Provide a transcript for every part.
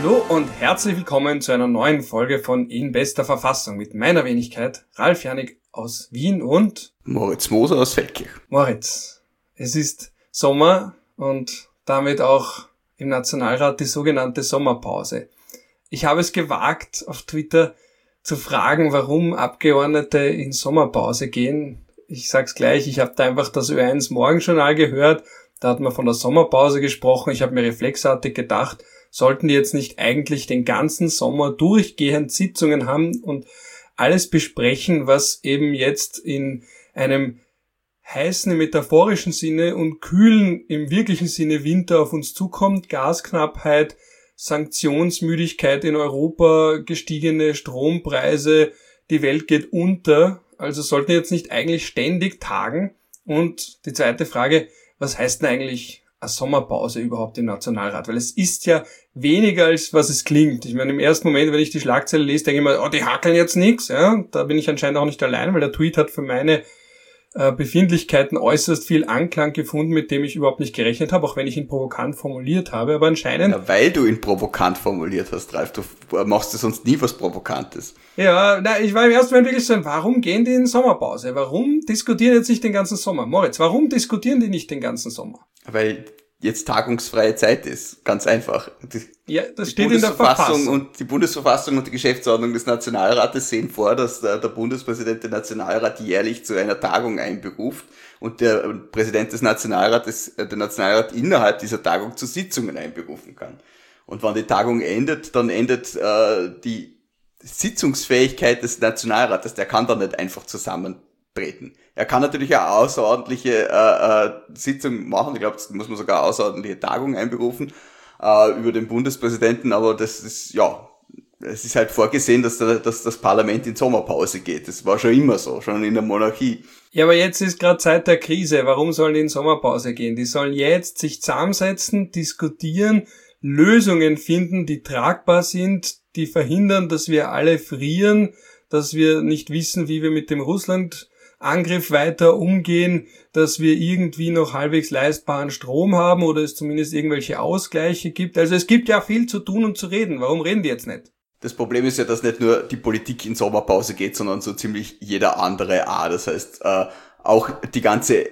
Hallo und herzlich willkommen zu einer neuen Folge von In bester Verfassung mit meiner Wenigkeit Ralf Janik aus Wien und Moritz Moser aus Feldkirch. Moritz, es ist Sommer und damit auch im Nationalrat die sogenannte Sommerpause. Ich habe es gewagt, auf Twitter zu fragen, warum Abgeordnete in Sommerpause gehen. Ich sag's gleich, ich habe da einfach das Ö1 Morgenjournal gehört, da hat man von der Sommerpause gesprochen. Ich habe mir reflexartig gedacht, sollten die jetzt nicht eigentlich den ganzen Sommer durchgehend Sitzungen haben und alles besprechen, was eben jetzt in einem heißen im metaphorischen Sinne und kühlen im wirklichen Sinne Winter auf uns zukommt, Gasknappheit, Sanktionsmüdigkeit in Europa, gestiegene Strompreise, die Welt geht unter, also sollten wir jetzt nicht eigentlich ständig tagen? Und die zweite Frage, was heißt denn eigentlich eine Sommerpause überhaupt im Nationalrat? Weil es ist ja weniger, als was es klingt. Ich meine, im ersten Moment, wenn ich die Schlagzeile lese, denke ich mir, die hackeln jetzt nichts. Ja? Da bin ich anscheinend auch nicht allein, weil der Tweet hat für meine Befindlichkeiten äußerst viel Anklang gefunden, mit dem ich überhaupt nicht gerechnet habe, auch wenn ich ihn provokant formuliert habe, aber anscheinend... Ja, weil du ihn provokant formuliert hast, Ralf, du machst ja sonst nie was Provokantes. Ja, ich war im ersten Moment wirklich so, warum gehen die in Sommerpause? Warum diskutieren jetzt nicht den ganzen Sommer? Moritz, warum diskutieren die nicht den ganzen Sommer? Weil jetzt tagungsfreie Zeit ist, ganz einfach. Das steht in der Verfassung. Und die Bundesverfassung und die Geschäftsordnung des Nationalrates sehen vor, dass der Bundespräsident den Nationalrat jährlich zu einer Tagung einberuft und der Präsident des Nationalrates den Nationalrat innerhalb dieser Tagung zu Sitzungen einberufen kann. Und wenn die Tagung endet, dann endet die Sitzungsfähigkeit des Nationalrates. Der kann da nicht einfach zusammentreten. Er kann natürlich eine außerordentliche Sitzung machen. Ich glaube, das muss man sogar eine außerordentliche Tagung einberufen über den Bundespräsidenten, aber das ist, ja, es ist halt vorgesehen, dass das Parlament in Sommerpause geht. Das war schon immer so, schon in der Monarchie. Ja, aber jetzt ist gerade Zeit der Krise. Warum sollen die in Sommerpause gehen? Die sollen jetzt sich zusammensetzen, diskutieren, Lösungen finden, die tragbar sind, die verhindern, dass wir alle frieren, dass wir nicht wissen, wie wir mit dem Russland-Angriff weiter umgehen, dass wir irgendwie noch halbwegs leistbaren Strom haben oder es zumindest irgendwelche Ausgleiche gibt. Also es gibt ja viel zu tun und zu reden. Warum reden die jetzt nicht? Das Problem ist ja, dass nicht nur die Politik in Sommerpause geht, sondern so ziemlich jeder andere auch. Das heißt, auch die ganze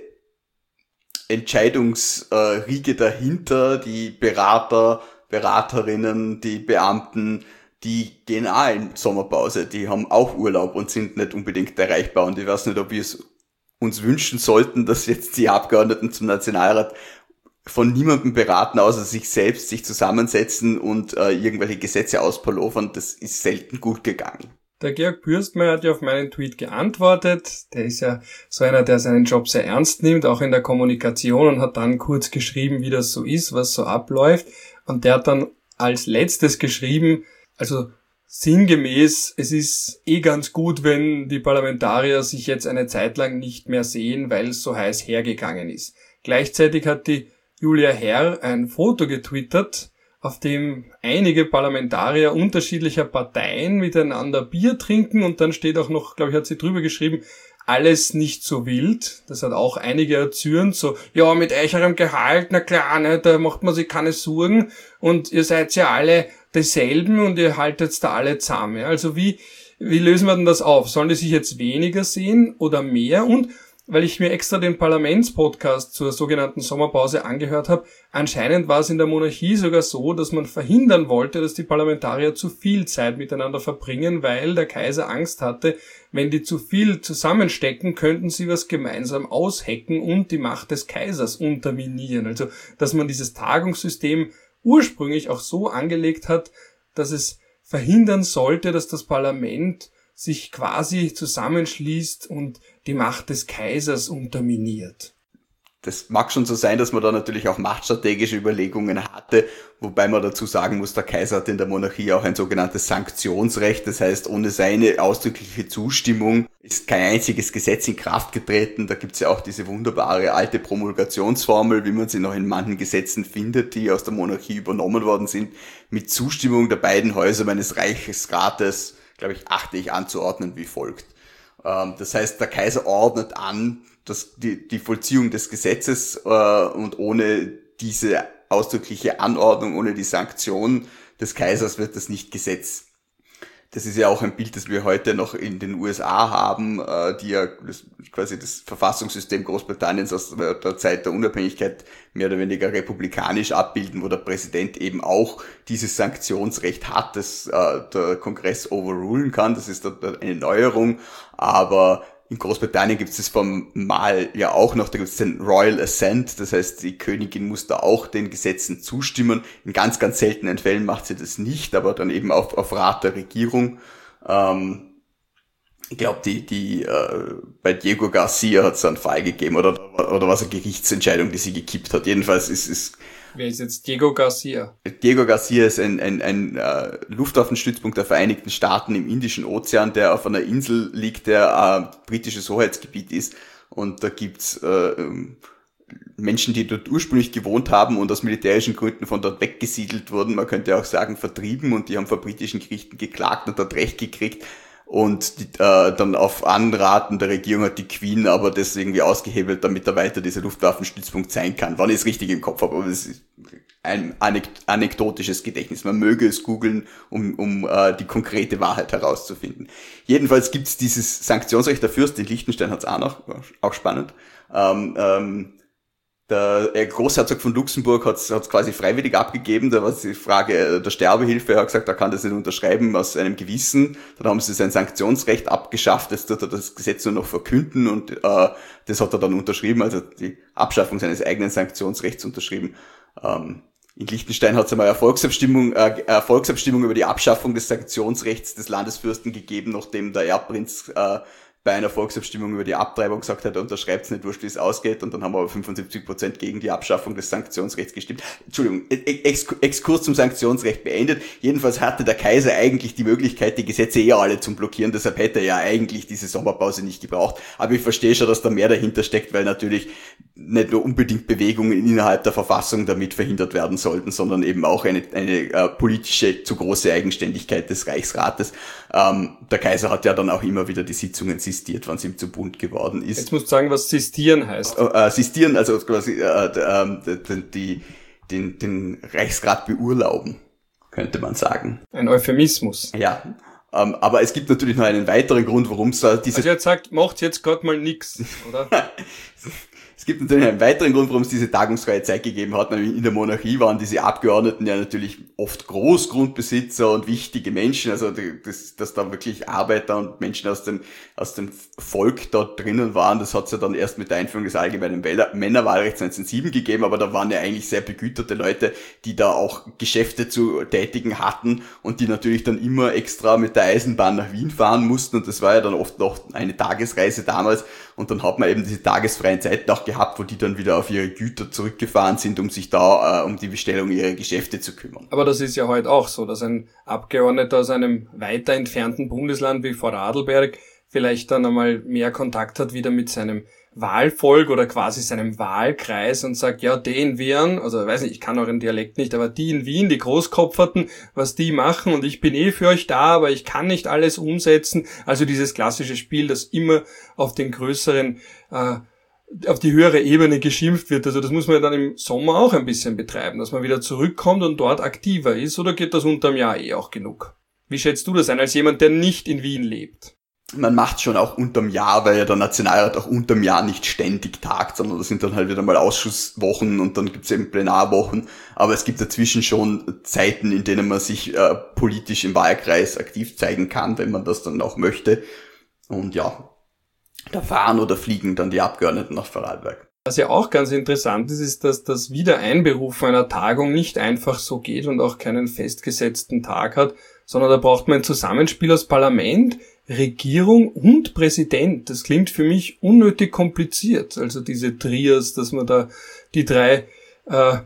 Entscheidungsriege dahinter, die Berater, Beraterinnen, die Beamten, die gehen auch in Sommerpause, die haben auch Urlaub und sind nicht unbedingt erreichbar. Und ich weiß nicht, ob wir es uns wünschen sollten, dass jetzt die Abgeordneten zum Nationalrat von niemandem beraten, außer sich selbst, sich zusammensetzen und irgendwelche Gesetze auspulvern. Das ist selten gut gegangen. Der Georg Bürstmeier hat ja auf meinen Tweet geantwortet. Der ist ja so einer, der seinen Job sehr ernst nimmt, auch in der Kommunikation, und hat dann kurz geschrieben, wie das so ist, was so abläuft. Und der hat dann als letztes geschrieben, also sinngemäß, es ist ganz gut, wenn die Parlamentarier sich jetzt eine Zeit lang nicht mehr sehen, weil es so heiß hergegangen ist. Gleichzeitig hat die Julia Herr ein Foto getwittert, auf dem einige Parlamentarier unterschiedlicher Parteien miteinander Bier trinken, und dann steht auch noch, glaube ich, hat sie drüber geschrieben, alles nicht so wild. Das hat auch einige erzürnt, so, ja, mit eucherem Gehalt, na klar, ne, da macht man sich keine Sorgen und ihr seid ja alle dieselben und ihr haltet da alle zusammen. Ja. Also wie lösen wir denn das auf? Sollen die sich jetzt weniger sehen oder mehr? Und weil ich mir extra den Parlamentspodcast zur sogenannten Sommerpause angehört habe, anscheinend war es in der Monarchie sogar so, dass man verhindern wollte, dass die Parlamentarier zu viel Zeit miteinander verbringen, weil der Kaiser Angst hatte, wenn die zu viel zusammenstecken, könnten sie was gemeinsam aushecken und die Macht des Kaisers unterminieren. Also, dass man dieses Tagungssystem ursprünglich auch so angelegt hat, dass es verhindern sollte, dass das Parlament sich quasi zusammenschließt und die Macht des Kaisers unterminiert. Das mag schon so sein, dass man da natürlich auch machtstrategische Überlegungen hatte, wobei man dazu sagen muss, der Kaiser hat in der Monarchie auch ein sogenanntes Sanktionsrecht. Das heißt, ohne seine ausdrückliche Zustimmung ist kein einziges Gesetz in Kraft getreten. Da gibt's ja auch diese wunderbare alte Promulgationsformel, wie man sie noch in manchen Gesetzen findet, die aus der Monarchie übernommen worden sind, mit Zustimmung der beiden Häuser meines Reichsrates, glaube ich, achte ich anzuordnen wie folgt. Das heißt, der Kaiser ordnet an, dass die Vollziehung des Gesetzes und ohne diese ausdrückliche Anordnung, ohne die Sanktion des Kaisers wird das nicht Gesetz. Das ist ja auch ein Bild, das wir heute noch in den USA haben, die ja quasi das Verfassungssystem Großbritanniens aus der Zeit der Unabhängigkeit mehr oder weniger republikanisch abbilden, wo der Präsident eben auch dieses Sanktionsrecht hat, das der Kongress overrulen kann. Das ist eine Neuerung, aber in Großbritannien gibt es das formal ja auch noch, da gibt es den Royal Assent, das heißt, die Königin muss da auch den Gesetzen zustimmen. In ganz, ganz seltenen Fällen macht sie das nicht, aber dann eben auf Rat der Regierung. Ich glaube, bei Diego Garcia hat es einen Fall gegeben, oder was eine Gerichtsentscheidung, die sie gekippt hat. Jedenfalls ist Wer ist jetzt Diego Garcia? Diego Garcia ist ein Luftwaffenstützpunkt der Vereinigten Staaten im Indischen Ozean, der auf einer Insel liegt, der britisches Hoheitsgebiet ist. Und da gibt's Menschen, die dort ursprünglich gewohnt haben und aus militärischen Gründen von dort weggesiedelt wurden. Man könnte auch sagen vertrieben, und die haben vor britischen Gerichten geklagt und dort Recht gekriegt. Und dann auf Anraten der Regierung hat die Queen aber das irgendwie ausgehebelt, damit er weiter dieser Luftwaffenstützpunkt sein kann. Wann ich es richtig im Kopf habe, aber es ist ein anekdotisches Gedächtnis. Man möge es googeln, um die konkrete Wahrheit herauszufinden. Jedenfalls gibt es dieses Sanktionsrecht der Fürst, in Liechtenstein hat es auch noch, auch spannend. Der Großherzog von Luxemburg hat es quasi freiwillig abgegeben. Da war die Frage der Sterbehilfe. Er hat gesagt, er kann das nicht unterschreiben aus einem Gewissen. Dann haben sie sein Sanktionsrecht abgeschafft. Jetzt wird er das Gesetz nur noch verkünden, und das hat er dann unterschrieben, also die Abschaffung seines eigenen Sanktionsrechts unterschrieben. In Liechtenstein hat es einmal eine Volksabstimmung über die Abschaffung des Sanktionsrechts des Landesfürsten gegeben, nachdem der Erbprinz bei einer Volksabstimmung über die Abtreibung gesagt hat, er unterschreibt es nicht, wurscht wie es ausgeht, und dann haben aber 75% gegen die Abschaffung des Sanktionsrechts gestimmt. Entschuldigung, Exkurs zum Sanktionsrecht beendet. Jedenfalls hatte der Kaiser eigentlich die Möglichkeit, die Gesetze alle zum Blockieren, deshalb hätte er ja eigentlich diese Sommerpause nicht gebraucht. Aber ich verstehe schon, dass da mehr dahinter steckt, weil natürlich nicht nur unbedingt Bewegungen innerhalb der Verfassung damit verhindert werden sollten, sondern eben auch eine politische, zu große Eigenständigkeit des Reichsrates. Der Kaiser hat ja dann auch immer wieder die Sitzungen sistiert, wenn es ihm zu bunt geworden ist. Jetzt musst du sagen, was sistieren heißt. Sistieren, also quasi den Reichsrat beurlauben, könnte man sagen. Ein Euphemismus. Ja, aber es gibt natürlich noch einen weiteren Grund, warum es diese... Also jetzt sagt, macht jetzt gerade mal nix, oder? Es gibt natürlich einen weiteren Grund, warum es diese tagungsfreie Zeit gegeben hat. Nämlich in der Monarchie waren diese Abgeordneten ja natürlich oft Großgrundbesitzer und wichtige Menschen. Also dass da wirklich Arbeiter und Menschen aus dem Volk dort drinnen waren, das hat es ja dann erst mit der Einführung des allgemeinen Männerwahlrechts 1907 gegeben. Aber da waren ja eigentlich sehr begüterte Leute, die da auch Geschäfte zu tätigen hatten und die natürlich dann immer extra mit der Eisenbahn nach Wien fahren mussten. Und das war ja dann oft noch eine Tagesreise damals. Und dann hat man eben diese tagesfreien Zeiten auch gehabt, wo die dann wieder auf ihre Güter zurückgefahren sind, um sich da um die Bestellung ihrer Geschäfte zu kümmern. Aber das ist ja heute auch so, dass ein Abgeordneter aus einem weiter entfernten Bundesland wie Vorarlberg vielleicht dann einmal mehr Kontakt hat wieder mit seinem Wahlvolk oder quasi seinem Wahlkreis und sagt, ja, die in Wien, also weiß nicht, ich kann euren Dialekt nicht, aber die in Wien, die Großkopferten, was die machen, und ich bin für euch da, aber ich kann nicht alles umsetzen. Also dieses klassische Spiel, das immer auf den größeren, auf die höhere Ebene geschimpft wird. Also das muss man ja dann im Sommer auch ein bisschen betreiben, dass man wieder zurückkommt und dort aktiver ist, oder geht das unterm Jahr auch genug? Wie schätzt du das ein, als jemand, der nicht in Wien lebt? Man macht schon auch unterm Jahr, weil ja der Nationalrat auch unterm Jahr nicht ständig tagt, sondern das sind dann halt wieder mal Ausschusswochen und dann gibt's eben Plenarwochen. Aber es gibt dazwischen schon Zeiten, in denen man sich politisch im Wahlkreis aktiv zeigen kann, wenn man das dann auch möchte. Und ja, da fahren oder fliegen dann die Abgeordneten nach Vorarlberg. Was ja auch ganz interessant ist, ist, dass das Wiedereinberufen einer Tagung nicht einfach so geht und auch keinen festgesetzten Tag hat, sondern da braucht man ein Zusammenspiel aus Parlament, Regierung und Präsident. Das klingt für mich unnötig kompliziert. Also diese Trias, dass man da die drei, das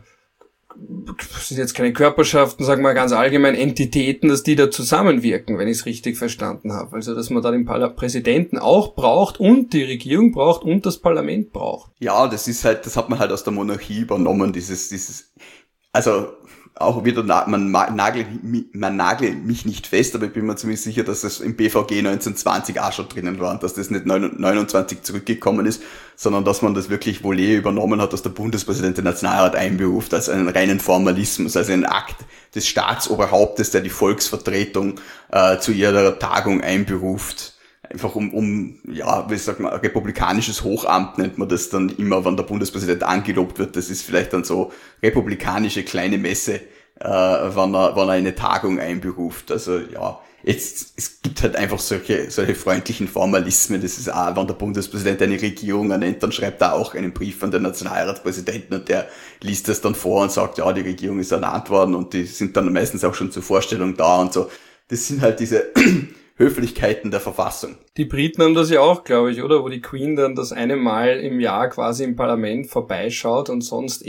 sind jetzt keine Körperschaften, sagen wir ganz allgemein Entitäten, dass die da zusammenwirken, wenn ich es richtig verstanden habe. Also dass man da den Präsidenten auch braucht und die Regierung braucht und das Parlament braucht. Ja, das ist halt, das hat man halt aus der Monarchie übernommen, also auch wieder, man nagelt mich nicht fest, aber ich bin mir ziemlich sicher, dass es im BVG 1920 auch schon drinnen war und dass das nicht 29 zurückgekommen ist, sondern dass man das wirklich wohl übernommen hat, dass der Bundespräsident den Nationalrat einberuft, als einen reinen Formalismus, als einen Akt des Staatsoberhauptes, der die Volksvertretung zu ihrer Tagung einberuft. Einfach wie sagt man, republikanisches Hochamt nennt man das dann immer, wenn der Bundespräsident angelobt wird. Das ist vielleicht dann so republikanische kleine Messe, wenn er eine Tagung einberuft. Also ja, es gibt halt einfach solche freundlichen Formalismen. Das ist auch, wenn der Bundespräsident eine Regierung ernennt, dann schreibt er auch einen Brief an den Nationalratspräsidenten und der liest das dann vor und sagt, ja, die Regierung ist ernannt worden und die sind dann meistens auch schon zur Vorstellung da und so. Das sind halt diese Höflichkeiten der Verfassung. Die Briten haben das ja auch, glaube ich, oder? Wo die Queen dann das eine Mal im Jahr quasi im Parlament vorbeischaut und sonst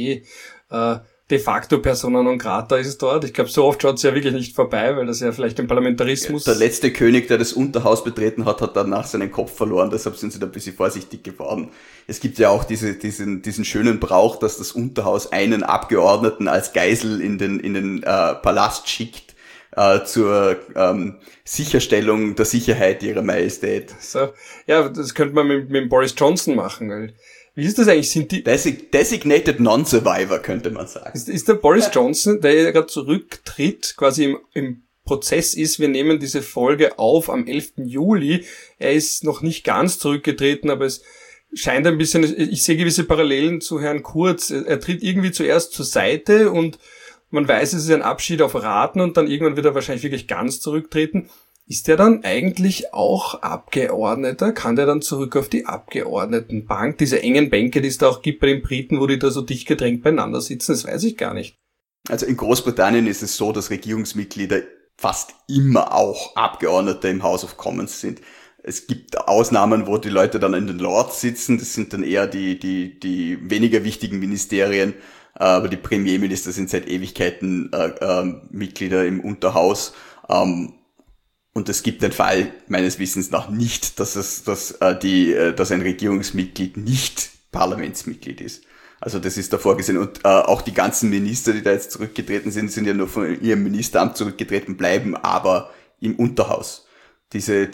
de facto persona non grata ist dort. Ich glaube, so oft schaut sie ja wirklich nicht vorbei, weil das ja vielleicht den Parlamentarismus... Der letzte König, der das Unterhaus betreten hat, hat danach seinen Kopf verloren, deshalb sind sie da ein bisschen vorsichtig geworden. Es gibt ja auch diesen schönen Brauch, dass das Unterhaus einen Abgeordneten als Geisel in den Palast schickt, zur Sicherstellung der Sicherheit ihrer Majestät. So, ja, das könnte man mit Boris Johnson machen, weil wie ist das eigentlich? Sind die Designated Non-Survivor, könnte man sagen. Ist der Boris Johnson, der ja gerade zurücktritt, quasi im Prozess ist, wir nehmen diese Folge auf am 11. Juli. Er ist noch nicht ganz zurückgetreten, aber es scheint ein bisschen, ich sehe gewisse Parallelen zu Herrn Kurz. Er tritt irgendwie zuerst zur Seite und man weiß, es ist ein Abschied auf Raten und dann irgendwann wird er wahrscheinlich wirklich ganz zurücktreten. Ist der dann eigentlich auch Abgeordneter? Kann der dann zurück auf die Abgeordnetenbank? Diese engen Bänke, die es da auch gibt bei den Briten, wo die da so dicht gedrängt beieinander sitzen, das weiß ich gar nicht. Also in Großbritannien ist es so, dass Regierungsmitglieder fast immer auch Abgeordnete im House of Commons sind. Es gibt Ausnahmen, wo die Leute dann in den Lords sitzen. Das sind dann eher die weniger wichtigen Ministerien. Aber die Premierminister sind seit Ewigkeiten Mitglieder im Unterhaus. Und es gibt den Fall meines Wissens nach nicht, dass ein Regierungsmitglied nicht Parlamentsmitglied ist. Also das ist da vorgesehen. Und auch die ganzen Minister, die da jetzt zurückgetreten sind, sind ja nur von ihrem Ministeramt zurückgetreten, bleiben aber im Unterhaus. Diese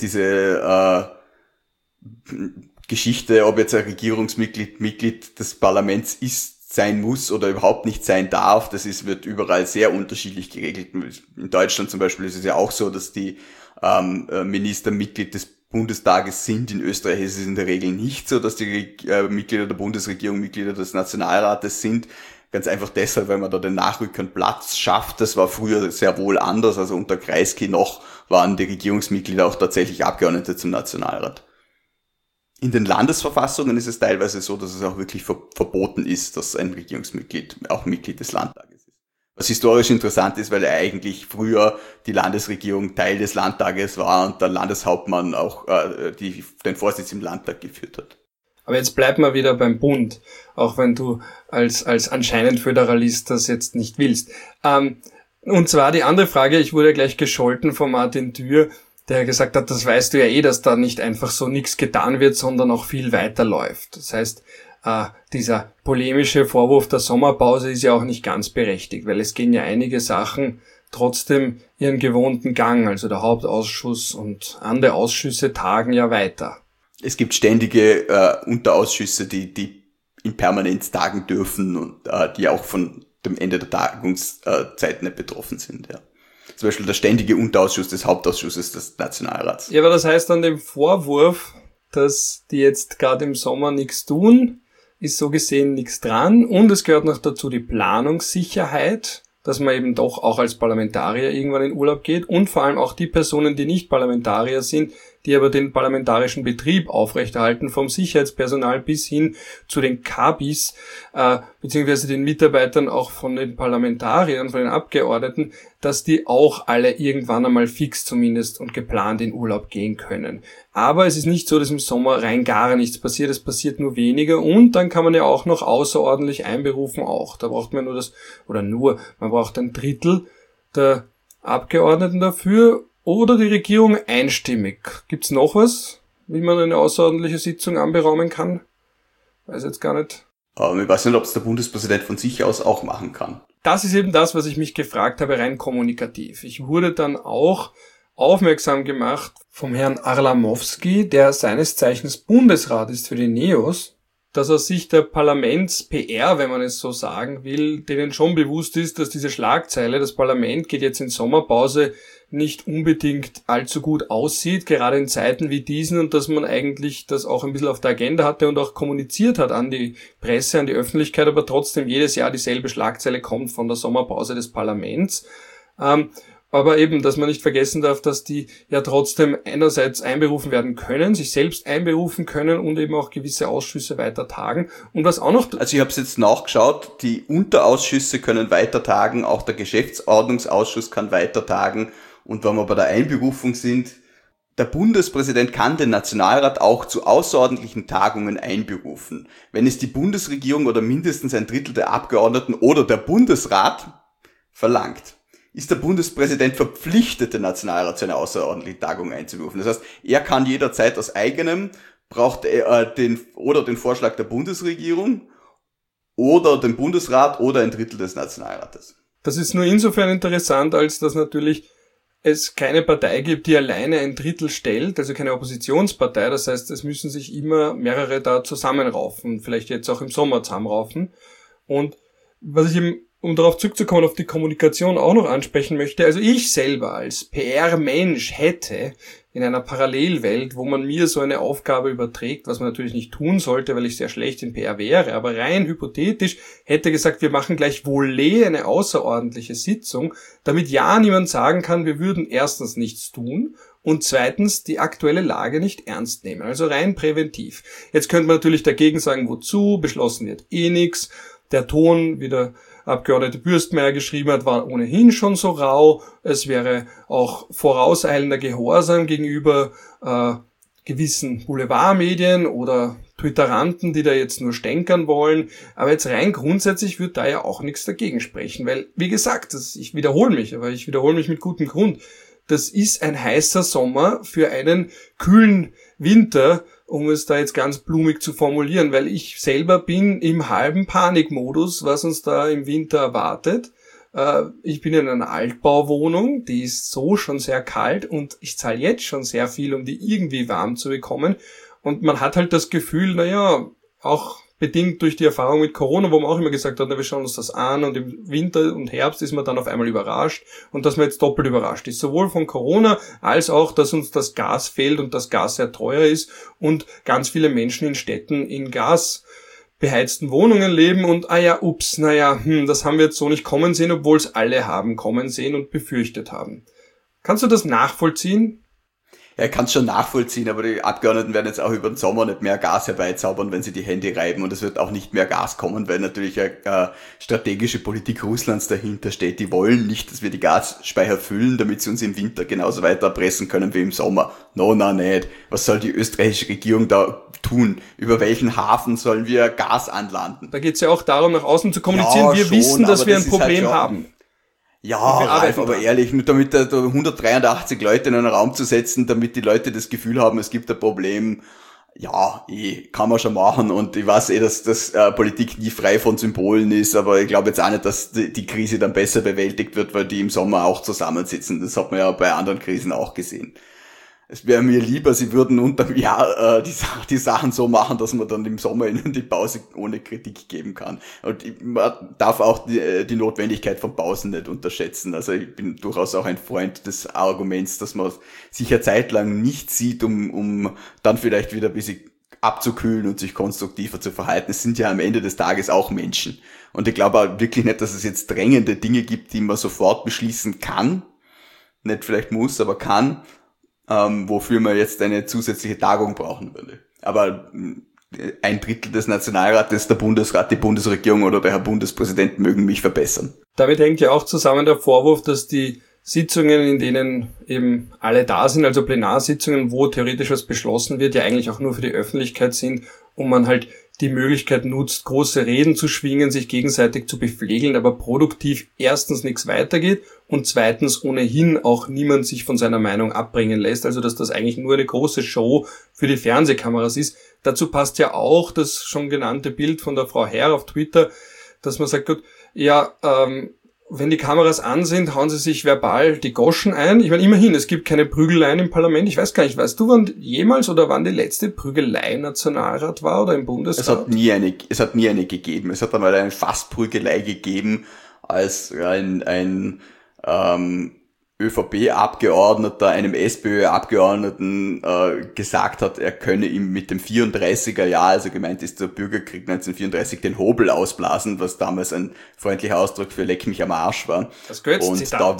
Geschichte, ob jetzt ein Regierungsmitglied Mitglied des Parlaments sein muss oder überhaupt nicht sein darf, wird überall sehr unterschiedlich geregelt. In Deutschland zum Beispiel ist es ja auch so, dass die Minister Mitglied des Bundestages sind. In Österreich ist es in der Regel nicht so, dass die Mitglieder der Bundesregierung Mitglieder des Nationalrates sind. Ganz einfach deshalb, weil man da den Nachrückern Platz schafft. Das war früher sehr wohl anders. Also unter Kreisky noch waren die Regierungsmitglieder auch tatsächlich Abgeordnete zum Nationalrat. In den Landesverfassungen ist es teilweise so, dass es auch wirklich verboten ist, dass ein Regierungsmitglied auch Mitglied des Landtages ist. Was historisch interessant ist, weil eigentlich früher die Landesregierung Teil des Landtages war und der Landeshauptmann auch den Vorsitz im Landtag geführt hat. Aber jetzt bleibt mal wieder beim Bund, auch wenn du als anscheinend Föderalist das jetzt nicht willst. Und zwar die andere Frage, ich wurde gleich gescholten von Martin Dürr, der gesagt hat, das weißt du ja dass da nicht einfach so nichts getan wird, sondern auch viel weiterläuft. Das heißt, dieser polemische Vorwurf der Sommerpause ist ja auch nicht ganz berechtigt, weil es gehen ja einige Sachen trotzdem ihren gewohnten Gang, also der Hauptausschuss und andere Ausschüsse tagen ja weiter. Es gibt ständige Unterausschüsse, die in Permanenz tagen dürfen und die auch von dem Ende der Tagungszeit nicht betroffen sind, ja. Zum Beispiel der ständige Unterausschuss des Hauptausschusses des Nationalrats. Ja, aber das heißt an dem Vorwurf, dass die jetzt gerade im Sommer nichts tun, ist so gesehen nichts dran. Und es gehört noch dazu die Planungssicherheit, dass man eben doch auch als Parlamentarier irgendwann in Urlaub geht und vor allem auch die Personen, die nicht Parlamentarier sind, die aber den parlamentarischen Betrieb aufrechterhalten, vom Sicherheitspersonal bis hin zu den Kabis, beziehungsweise den Mitarbeitern auch von den Parlamentariern, von den Abgeordneten, dass die auch alle irgendwann einmal fix zumindest und geplant in Urlaub gehen können. Aber es ist nicht so, dass im Sommer rein gar nichts passiert, es passiert nur weniger und dann kann man ja auch noch außerordentlich einberufen auch. Da braucht man man braucht ein Drittel der Abgeordneten dafür oder die Regierung einstimmig. Gibt's noch was, wie man eine außerordentliche Sitzung anberaumen kann? Weiß jetzt gar nicht. Ich weiß nicht, ob es der Bundespräsident von sich aus auch machen kann. das ist eben das, was ich mich gefragt habe, rein kommunikativ. Ich wurde dann auch aufmerksam gemacht vom Herrn Arlamowski, der seines Zeichens Bundesrat ist für die NEOS, dass aus Sicht der Parlaments-PR, wenn man es so sagen will, denen schon bewusst ist, dass diese Schlagzeile, das Parlament geht jetzt in Sommerpause, nicht unbedingt allzu gut aussieht, gerade in Zeiten wie diesen, und dass man eigentlich das auch ein bisschen auf der Agenda hatte und auch kommuniziert hat an die Presse, an die Öffentlichkeit, aber trotzdem jedes Jahr dieselbe Schlagzeile kommt von der Sommerpause des Parlaments. Aber eben, dass man nicht vergessen darf, dass die ja trotzdem einerseits einberufen werden können, sich selbst einberufen können und eben auch gewisse Ausschüsse weiter tagen. Und was auch noch... Also ich habe es jetzt nachgeschaut, die Unterausschüsse können weiter tagen, auch der Geschäftsordnungsausschuss kann weiter tagen. Und wenn wir bei der Einberufung sind, der Bundespräsident kann den Nationalrat auch zu außerordentlichen Tagungen einberufen, wenn es die Bundesregierung oder mindestens ein Drittel der Abgeordneten oder der Bundesrat verlangt. Ist der Bundespräsident verpflichtet, den Nationalrat zu einer außerordentlichen Tagung einzuberufen. Das heißt, er kann jederzeit aus eigenem, braucht er den Vorschlag der Bundesregierung oder den Bundesrat oder ein Drittel des Nationalrates. Das ist nur insofern interessant, als dass natürlich es keine Partei gibt, die alleine ein Drittel stellt, also keine Oppositionspartei. Das heißt, es müssen sich immer mehrere da zusammenraufen, vielleicht jetzt auch im Sommer zusammenraufen. Und was ich eben, um darauf zurückzukommen, auf die Kommunikation auch noch ansprechen möchte, also ich selber als PR-Mensch hätte in einer Parallelwelt, wo man mir so eine Aufgabe überträgt, was man natürlich nicht tun sollte, weil ich sehr schlecht in PR wäre, aber rein hypothetisch hätte gesagt, wir machen gleich volé eine außerordentliche Sitzung, damit ja niemand sagen kann, wir würden erstens nichts tun und zweitens die aktuelle Lage nicht ernst nehmen, also rein präventiv. Jetzt könnte man natürlich dagegen sagen, wozu, beschlossen wird eh nichts, der Ton, wie der Abgeordnete Bürstmeier geschrieben hat, war ohnehin schon so rau. Es wäre auch vorauseilender Gehorsam gegenüber gewissen Boulevardmedien oder Twitteranten, die da jetzt nur stänkern wollen. Aber jetzt rein grundsätzlich wird da ja auch nichts dagegen sprechen, weil, wie gesagt, ich wiederhole mich, aber ich wiederhole mich mit gutem Grund. Das ist ein heißer Sommer für einen kühlen Winter, um es da jetzt ganz blumig zu formulieren, weil ich selber bin im halben Panikmodus, was uns da im Winter erwartet. Ich bin in einer Altbauwohnung, die ist so schon sehr kalt und ich zahle jetzt schon sehr viel, um die irgendwie warm zu bekommen. Und man hat halt das Gefühl, naja, auch bedingt durch die Erfahrung mit Corona, wo man auch immer gesagt hat, na, wir schauen uns das an und im Winter und Herbst ist man dann auf einmal überrascht und dass man jetzt doppelt überrascht ist. Sowohl von Corona als auch, dass uns das Gas fehlt und das Gas sehr teuer ist und ganz viele Menschen in Städten in gasbeheizten Wohnungen leben und das haben wir jetzt so nicht kommen sehen, obwohl es alle haben kommen sehen und befürchtet haben. Kannst du das nachvollziehen? Ja, ich kann es schon nachvollziehen, aber die Abgeordneten werden jetzt auch über den Sommer nicht mehr Gas herbeizaubern, wenn sie die Hände reiben, und es wird auch nicht mehr Gas kommen, weil natürlich eine strategische Politik Russlands dahinter steht. Die wollen nicht, dass wir die Gasspeicher füllen, damit sie uns im Winter genauso weiter erpressen können wie im Sommer. No, nicht. Was soll die österreichische Regierung da tun? Über welchen Hafen sollen wir Gas anlanden? Da geht es ja auch darum, nach außen zu kommunizieren. Ja, wir wissen, dass wir ein Problem haben. Ja, Ralf, aber ehrlich, damit da 183 Leute in einen Raum zu setzen, damit die Leute das Gefühl haben, es gibt ein Problem, ja, kann man schon machen, und ich weiß dass Politik nie frei von Symbolen ist, aber ich glaube jetzt auch nicht, dass die Krise dann besser bewältigt wird, weil die im Sommer auch zusammensitzen. Das hat man ja bei anderen Krisen auch gesehen. Es wäre mir lieber, sie würden unterm Jahr die Sachen so machen, dass man dann im Sommer ihnen die Pause ohne Kritik geben kann. Und man darf auch die Notwendigkeit von Pausen nicht unterschätzen. Also ich bin durchaus auch ein Freund des Arguments, dass man sich eine Zeit lang nicht sieht, um dann vielleicht wieder ein bisschen abzukühlen und sich konstruktiver zu verhalten. Es sind ja am Ende des Tages auch Menschen. Und ich glaube auch wirklich nicht, dass es jetzt drängende Dinge gibt, die man sofort beschließen kann. Nicht vielleicht muss, aber kann. Wofür man jetzt eine zusätzliche Tagung brauchen würde. Aber ein Drittel des Nationalrates, der Bundesrat, die Bundesregierung oder der Herr Bundespräsident mögen mich verbessern. Damit hängt ja auch zusammen der Vorwurf, dass die Sitzungen, in denen eben alle da sind, also Plenarsitzungen, wo theoretisch was beschlossen wird, ja eigentlich auch nur für die Öffentlichkeit sind, und man halt die Möglichkeit nutzt, große Reden zu schwingen, sich gegenseitig zu beflegeln, aber produktiv erstens nichts weitergeht und zweitens ohnehin auch niemand sich von seiner Meinung abbringen lässt, also dass das eigentlich nur eine große Show für die Fernsehkameras ist. Dazu passt ja auch das schon genannte Bild von der Frau Herr auf Twitter, dass man sagt, gut, ja, wenn die Kameras an sind, hauen sie sich verbal die Goschen ein. Ich meine, immerhin, es gibt keine Prügeleien im Parlament. Ich weiß gar nicht, weißt du, wann jemals oder wann die letzte Prügelei im Nationalrat war oder im Bundesrat? Es hat nie eine gegeben. Es hat einmal eine Fassprügelei gegeben, als ein ÖVP-Abgeordneter einem SPÖ-Abgeordneten gesagt hat, er könne ihm mit dem 34er Jahr, also gemeint ist der Bürgerkrieg 1934, den Hobel ausblasen, was damals ein freundlicher Ausdruck für Leck mich am Arsch war. Das gehört und Zitat.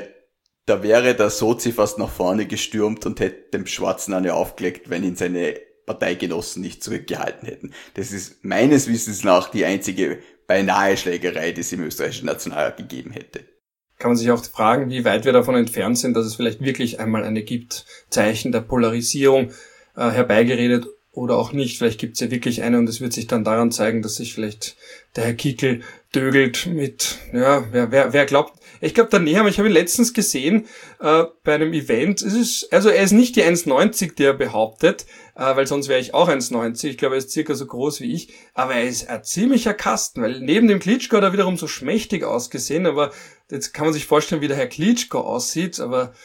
da wäre der Sozi fast nach vorne gestürmt und hätte dem Schwarzen eine aufgelegt, wenn ihn seine Parteigenossen nicht zurückgehalten hätten. Das ist meines Wissens nach die einzige beinahe Schlägerei, die es im österreichischen Nationalrat gegeben hätte. Kann man sich auch fragen, wie weit wir davon entfernt sind, dass es vielleicht wirklich einmal eine gibt, Zeichen der Polarisierung herbeigeredet oder auch nicht. Vielleicht gibt es ja wirklich eine und es wird sich dann daran zeigen, dass sich vielleicht der Herr Kickl dögelt mit, ja, wer glaubt. Ich glaube, der Nehammer, ich habe ihn letztens gesehen bei einem Event. Also er ist nicht die 1,90, die er behauptet, weil sonst wäre ich auch 1,90. Ich glaube, er ist circa so groß wie ich. Aber er ist ein ziemlicher Kasten, weil neben dem Klitschko hat er wiederum so schmächtig ausgesehen. Aber jetzt kann man sich vorstellen, wie der Herr Klitschko aussieht.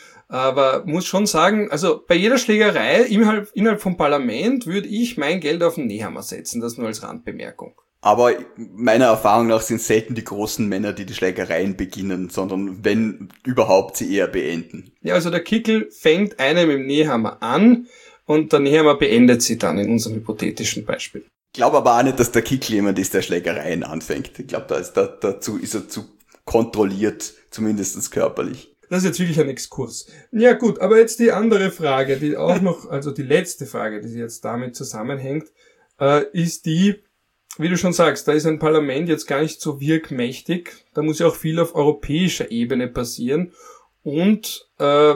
Aber muss schon sagen, also bei jeder Schlägerei innerhalb vom Parlament würde ich mein Geld auf den Nehammer setzen. Das nur als Randbemerkung. Aber meiner Erfahrung nach sind selten die großen Männer, die Schlägereien beginnen, sondern wenn überhaupt sie eher beenden. Ja, also der Kickl fängt eine mit dem Nehammer an und der Nehammer beendet sie dann in unserem hypothetischen Beispiel. Ich glaube aber auch nicht, dass der Kickl jemand ist, der Schlägereien anfängt. Ich glaube, dazu ist er zu kontrolliert, zumindest körperlich. Das ist jetzt wirklich ein Exkurs. Ja gut, aber jetzt die andere Frage, die auch noch, also die letzte Frage, die jetzt damit zusammenhängt, ist die, wie du schon sagst, da ist ein Parlament jetzt gar nicht so wirkmächtig. Da muss ja auch viel auf europäischer Ebene passieren. Und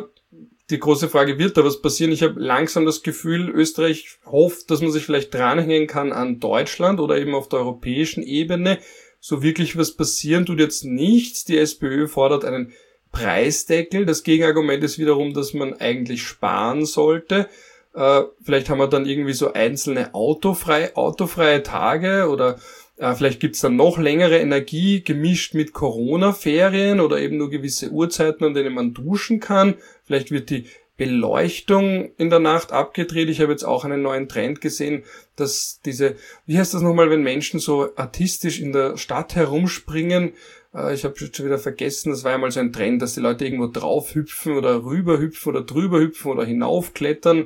die große Frage, wird da was passieren? Ich habe langsam das Gefühl, Österreich hofft, dass man sich vielleicht dranhängen kann an Deutschland oder eben auf der europäischen Ebene. So wirklich was passieren tut jetzt nichts. Die SPÖ fordert einen Preisdeckel. Das Gegenargument ist wiederum, dass man eigentlich sparen sollte. Vielleicht haben wir dann irgendwie so einzelne autofreie Tage oder vielleicht gibt's dann noch längere Energie gemischt mit Corona-Ferien oder eben nur gewisse Uhrzeiten, an denen man duschen kann. Vielleicht wird die Beleuchtung in der Nacht abgedreht. Ich habe jetzt auch einen neuen Trend gesehen, dass wie heißt das nochmal, wenn Menschen so artistisch in der Stadt herumspringen? Ich habe schon wieder vergessen, das war ja mal so ein Trend, dass die Leute irgendwo drauf hüpfen oder rüber hüpfen oder drüber hüpfen oder hinaufklettern.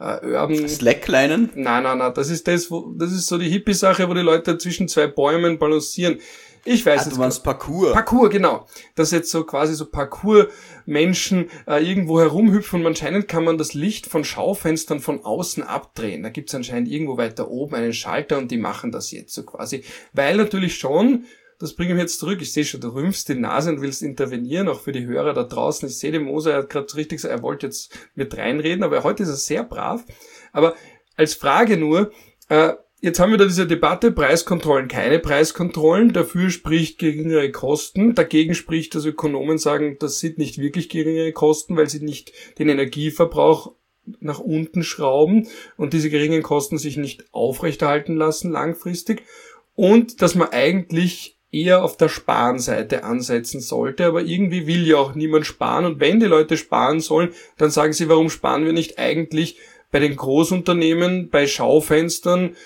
Slacklinen? Nein, das ist so die Hippie-Sache, wo die Leute zwischen zwei Bäumen balancieren. Ich weiß du meinst Parkour. Parkour, genau. Dass jetzt so quasi so Parkour-Menschen irgendwo herumhüpfen und anscheinend kann man das Licht von Schaufenstern von außen abdrehen. Da gibt's anscheinend irgendwo weiter oben einen Schalter und die machen das jetzt so quasi. Weil natürlich schon, das bringe ich mir jetzt zurück, ich sehe schon, du rümpfst die Nase und willst intervenieren, auch für die Hörer da draußen. Ich sehe den Moser, er hat gerade richtig gesagt, er wollte jetzt mit reinreden, aber heute ist er sehr brav. Aber als Frage nur, jetzt haben wir da diese Debatte, Preiskontrollen, keine Preiskontrollen, dafür spricht geringere Kosten, dagegen spricht, dass Ökonomen sagen, das sind nicht wirklich geringere Kosten, weil sie nicht den Energieverbrauch nach unten schrauben und diese geringen Kosten sich nicht aufrechterhalten lassen langfristig und dass man eigentlich eher auf der Sparenseite ansetzen sollte, aber irgendwie will ja auch niemand sparen und wenn die Leute sparen sollen, dann sagen sie, warum sparen wir nicht eigentlich bei den Großunternehmen, bei Schaufenstern,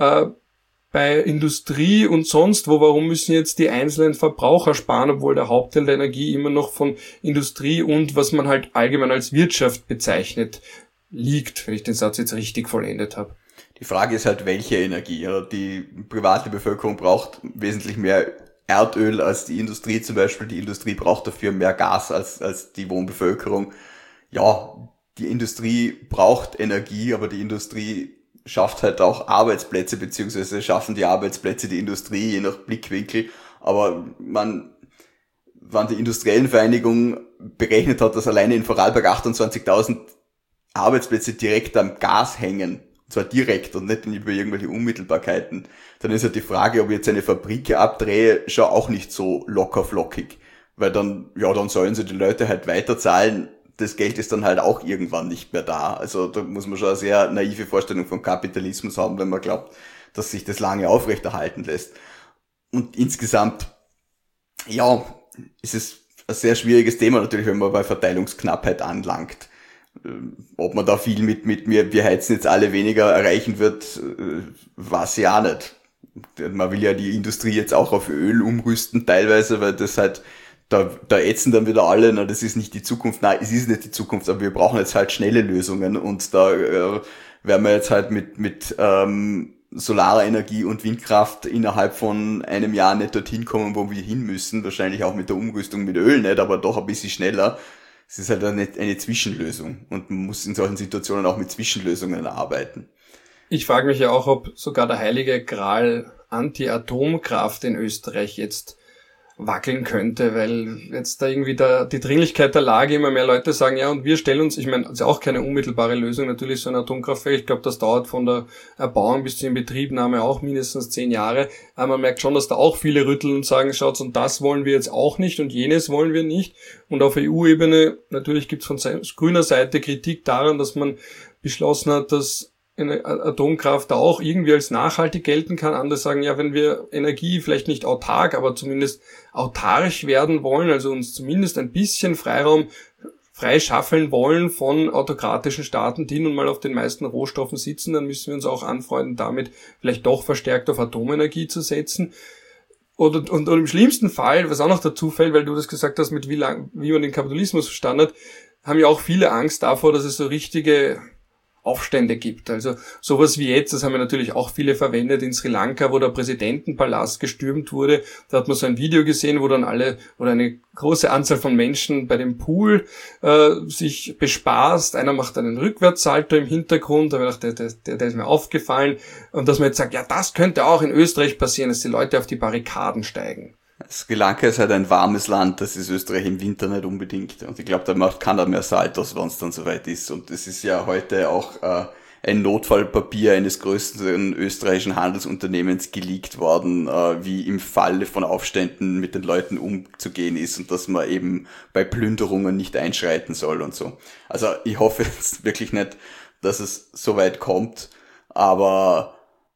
bei Industrie und sonst wo, warum müssen jetzt die einzelnen Verbraucher sparen, obwohl der Hauptteil der Energie immer noch von Industrie und was man halt allgemein als Wirtschaft bezeichnet liegt, wenn ich den Satz jetzt richtig vollendet habe. Die Frage ist halt, welche Energie. Ja, die private Bevölkerung braucht wesentlich mehr Erdöl als die Industrie zum Beispiel. Die Industrie braucht dafür mehr Gas als die Wohnbevölkerung. Ja, die Industrie braucht Energie, aber die Industrie schafft halt auch Arbeitsplätze, beziehungsweise schaffen die Arbeitsplätze die Industrie, je nach Blickwinkel. Aber wann die Industriellenvereinigung berechnet hat, dass alleine in Vorarlberg 28.000 Arbeitsplätze direkt am Gas hängen, und zwar direkt und nicht über irgendwelche Unmittelbarkeiten, dann ist halt die Frage, ob ich jetzt eine Fabrik abdrehe, schon auch nicht so locker flockig. Weil dann sollen sie die Leute halt weiterzahlen. Das Geld ist dann halt auch irgendwann nicht mehr da. Also da muss man schon eine sehr naive Vorstellung von Kapitalismus haben, wenn man glaubt, dass sich das lange aufrechterhalten lässt. Und insgesamt Ja, es ist ein sehr schwieriges Thema natürlich, wenn man bei Verteilungsknappheit anlangt. Ob man da viel mit wir heizen jetzt alle weniger erreichen wird, weiß ich auch nicht. Man will ja die Industrie jetzt auch auf Öl umrüsten teilweise, weil das halt, da ätzen dann wieder alle, na, das ist nicht die Zukunft. Nein, es ist nicht die Zukunft, aber wir brauchen jetzt halt schnelle Lösungen und da werden wir jetzt halt mit solarer Energie und Windkraft innerhalb von einem Jahr nicht dorthin kommen, wo wir hin müssen. Wahrscheinlich auch mit der Umrüstung mit Öl nicht, aber doch ein bisschen schneller. Es ist halt eine Zwischenlösung und man muss in solchen Situationen auch mit Zwischenlösungen arbeiten. Ich frage mich ja auch, ob sogar der heilige Gral Anti-Atomkraft in Österreich jetzt wackeln könnte, weil jetzt da irgendwie die Dringlichkeit der Lage, immer mehr Leute sagen, ja, und wir stellen uns, ich meine, das ist auch keine unmittelbare Lösung, natürlich so ein Atomkraftwerk, ich glaube, das dauert von der Erbauung bis zur Inbetriebnahme auch mindestens 10 Jahre, aber man merkt schon, dass da auch viele rütteln und sagen, schaut, und das wollen wir jetzt auch nicht und jenes wollen wir nicht, und auf EU-Ebene, natürlich gibt es von grüner Seite Kritik daran, dass man beschlossen hat, dass eine Atomkraft auch irgendwie als nachhaltig gelten kann. Andere sagen, ja, wenn wir Energie vielleicht nicht autark, aber zumindest autark werden wollen, also uns zumindest ein bisschen Freiraum freischaffeln wollen von autokratischen Staaten, die nun mal auf den meisten Rohstoffen sitzen, dann müssen wir uns auch anfreunden, damit vielleicht doch verstärkt auf Atomenergie zu setzen. Und im schlimmsten Fall, was auch noch dazu fällt, weil du das gesagt hast, mit wie man den Kapitalismus verstanden hat, haben ja auch viele Angst davor, dass es so richtige Aufstände gibt. Also sowas wie jetzt, das haben ja natürlich auch viele verwendet in Sri Lanka, wo der Präsidentenpalast gestürmt wurde. Da hat man so ein Video gesehen, wo dann eine große Anzahl von Menschen bei dem Pool sich bespaßt. Einer macht einen Rückwärtssalto im Hintergrund, da habe ich gedacht, der ist mir aufgefallen. Und dass man jetzt sagt, ja, das könnte auch in Österreich passieren, dass die Leute auf die Barrikaden steigen. Sri Lanka ist halt ein warmes Land, das ist Österreich im Winter nicht unbedingt. Und ich glaube, da macht keiner mehr Saltos, wenn es dann soweit ist. Und es ist ja heute auch ein Notfallpapier eines größten österreichischen Handelsunternehmens geleakt worden, wie im Falle von Aufständen mit den Leuten umzugehen ist und dass man eben bei Plünderungen nicht einschreiten soll und so. Also ich hoffe jetzt wirklich nicht, dass es so weit kommt, aber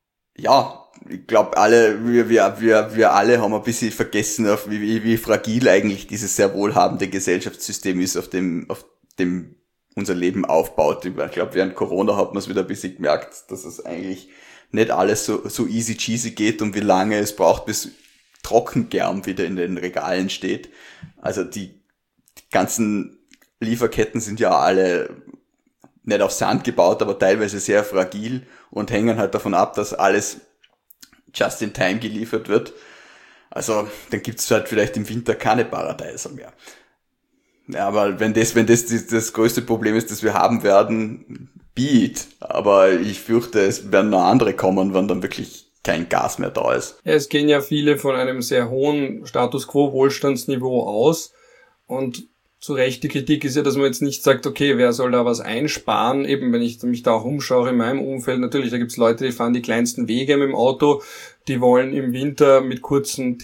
ja, ich glaube, wir alle haben ein bisschen vergessen, auf wie fragil eigentlich dieses sehr wohlhabende Gesellschaftssystem ist, auf dem unser Leben aufbaut. Ich glaube, während Corona hat man es wieder ein bisschen gemerkt, dass es eigentlich nicht alles so easy cheesy geht und wie lange es braucht, bis Trockengerm wieder in den Regalen steht. Also die ganzen Lieferketten sind ja alle nicht auf Sand gebaut, aber teilweise sehr fragil und hängen halt davon ab, dass alles just in time geliefert wird. Also dann gibt's halt vielleicht im Winter keine Paradeiser mehr. Ja, aber wenn das größte Problem ist, das wir haben werden, be it. Aber ich fürchte, es werden noch andere kommen, wenn dann wirklich kein Gas mehr da ist. Ja, es gehen ja viele von einem sehr hohen Status Quo Wohlstandsniveau aus und zu Recht die Kritik ist ja, dass man jetzt nicht sagt, okay, wer soll da was einsparen? Eben, wenn ich mich da auch umschaue in meinem Umfeld, natürlich, da gibt's Leute, die fahren die kleinsten Wege mit dem Auto, die wollen im Winter mit kurzen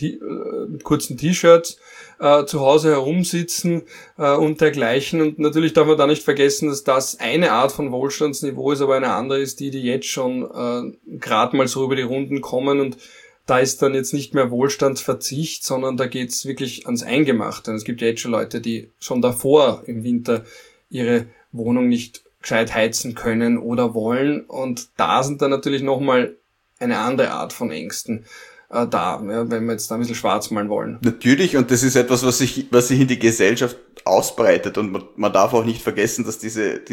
T-Shirts zu Hause herumsitzen und dergleichen. Und natürlich darf man da nicht vergessen, dass das eine Art von Wohlstandsniveau ist, aber eine andere ist die jetzt schon gerade mal so über die Runden kommen. Und da ist dann jetzt nicht mehr Wohlstandsverzicht, sondern da geht's wirklich ans Eingemachte. Und es gibt ja jetzt schon Leute, die schon davor im Winter ihre Wohnung nicht gescheit heizen können oder wollen. Und da sind dann natürlich nochmal eine andere Art von Ängsten da, ja, wenn wir jetzt da ein bisschen schwarz malen wollen. Natürlich, und das ist etwas, was sich in die Gesellschaft ausbreitet. Und man darf auch nicht vergessen, dass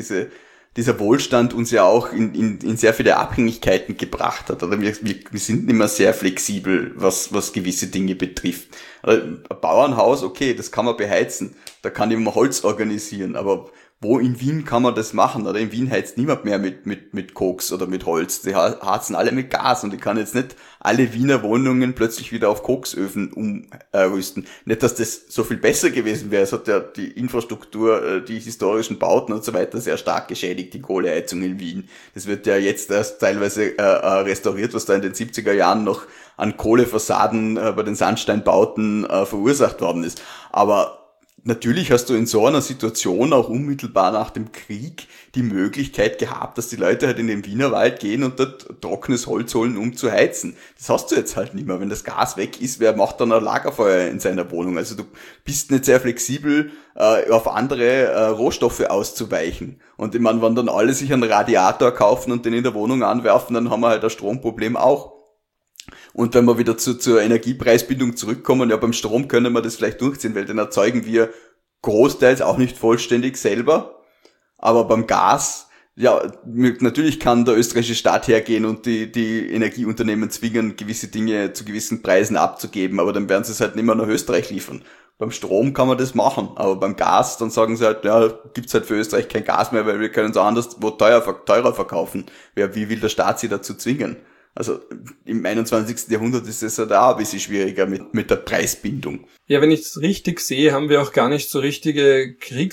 dieser Wohlstand uns ja auch in sehr viele Abhängigkeiten gebracht hat. Oder wir sind nicht mehr sehr flexibel, was gewisse Dinge betrifft. Ein Bauernhaus, okay, das kann man beheizen. Da kann ich mal Holz organisieren. Aber wo in Wien kann man das machen? Oder in Wien heizt niemand mehr mit Koks oder mit Holz. Die heizen alle mit Gas. Und ich kann jetzt nicht alle Wiener Wohnungen plötzlich wieder auf Koksöfen umrüsten. Nicht, dass das so viel besser gewesen wäre. Es hat ja die Infrastruktur, die historischen Bauten und so weiter sehr stark geschädigt, die Kohleheizung in Wien. Das wird ja jetzt erst teilweise restauriert, was da in den 70er Jahren noch an Kohlefassaden bei den Sandsteinbauten verursacht worden ist. Aber Natürlich hast du in so einer Situation auch unmittelbar nach dem Krieg die Möglichkeit gehabt, dass die Leute halt in den Wienerwald gehen und dort trockenes Holz holen, um zu heizen. Das hast du jetzt halt nicht mehr. Wenn das Gas weg ist, wer macht dann ein Lagerfeuer in seiner Wohnung? Also du bist nicht sehr flexibel, auf andere Rohstoffe auszuweichen. Und ich meine, wenn dann alle sich einen Radiator kaufen und den in der Wohnung anwerfen, dann haben wir halt ein Stromproblem auch. Und wenn wir wieder zur Energiepreisbindung zurückkommen, ja, beim Strom können wir das vielleicht durchziehen, weil den erzeugen wir großteils auch nicht vollständig selber. Aber beim Gas, ja, natürlich kann der österreichische Staat hergehen und die Energieunternehmen zwingen, gewisse Dinge zu gewissen Preisen abzugeben, aber dann werden sie es halt nicht mehr nach Österreich liefern. Beim Strom kann man das machen, aber beim Gas, dann sagen sie halt, ja, gibt's halt für Österreich kein Gas mehr, weil wir können es anders teurer verkaufen. Wie will der Staat sie dazu zwingen? Also im 21. Jahrhundert ist es halt auch ein bisschen schwieriger mit der Preisbindung. Ja, wenn ich es richtig sehe, haben wir auch gar nicht so richtige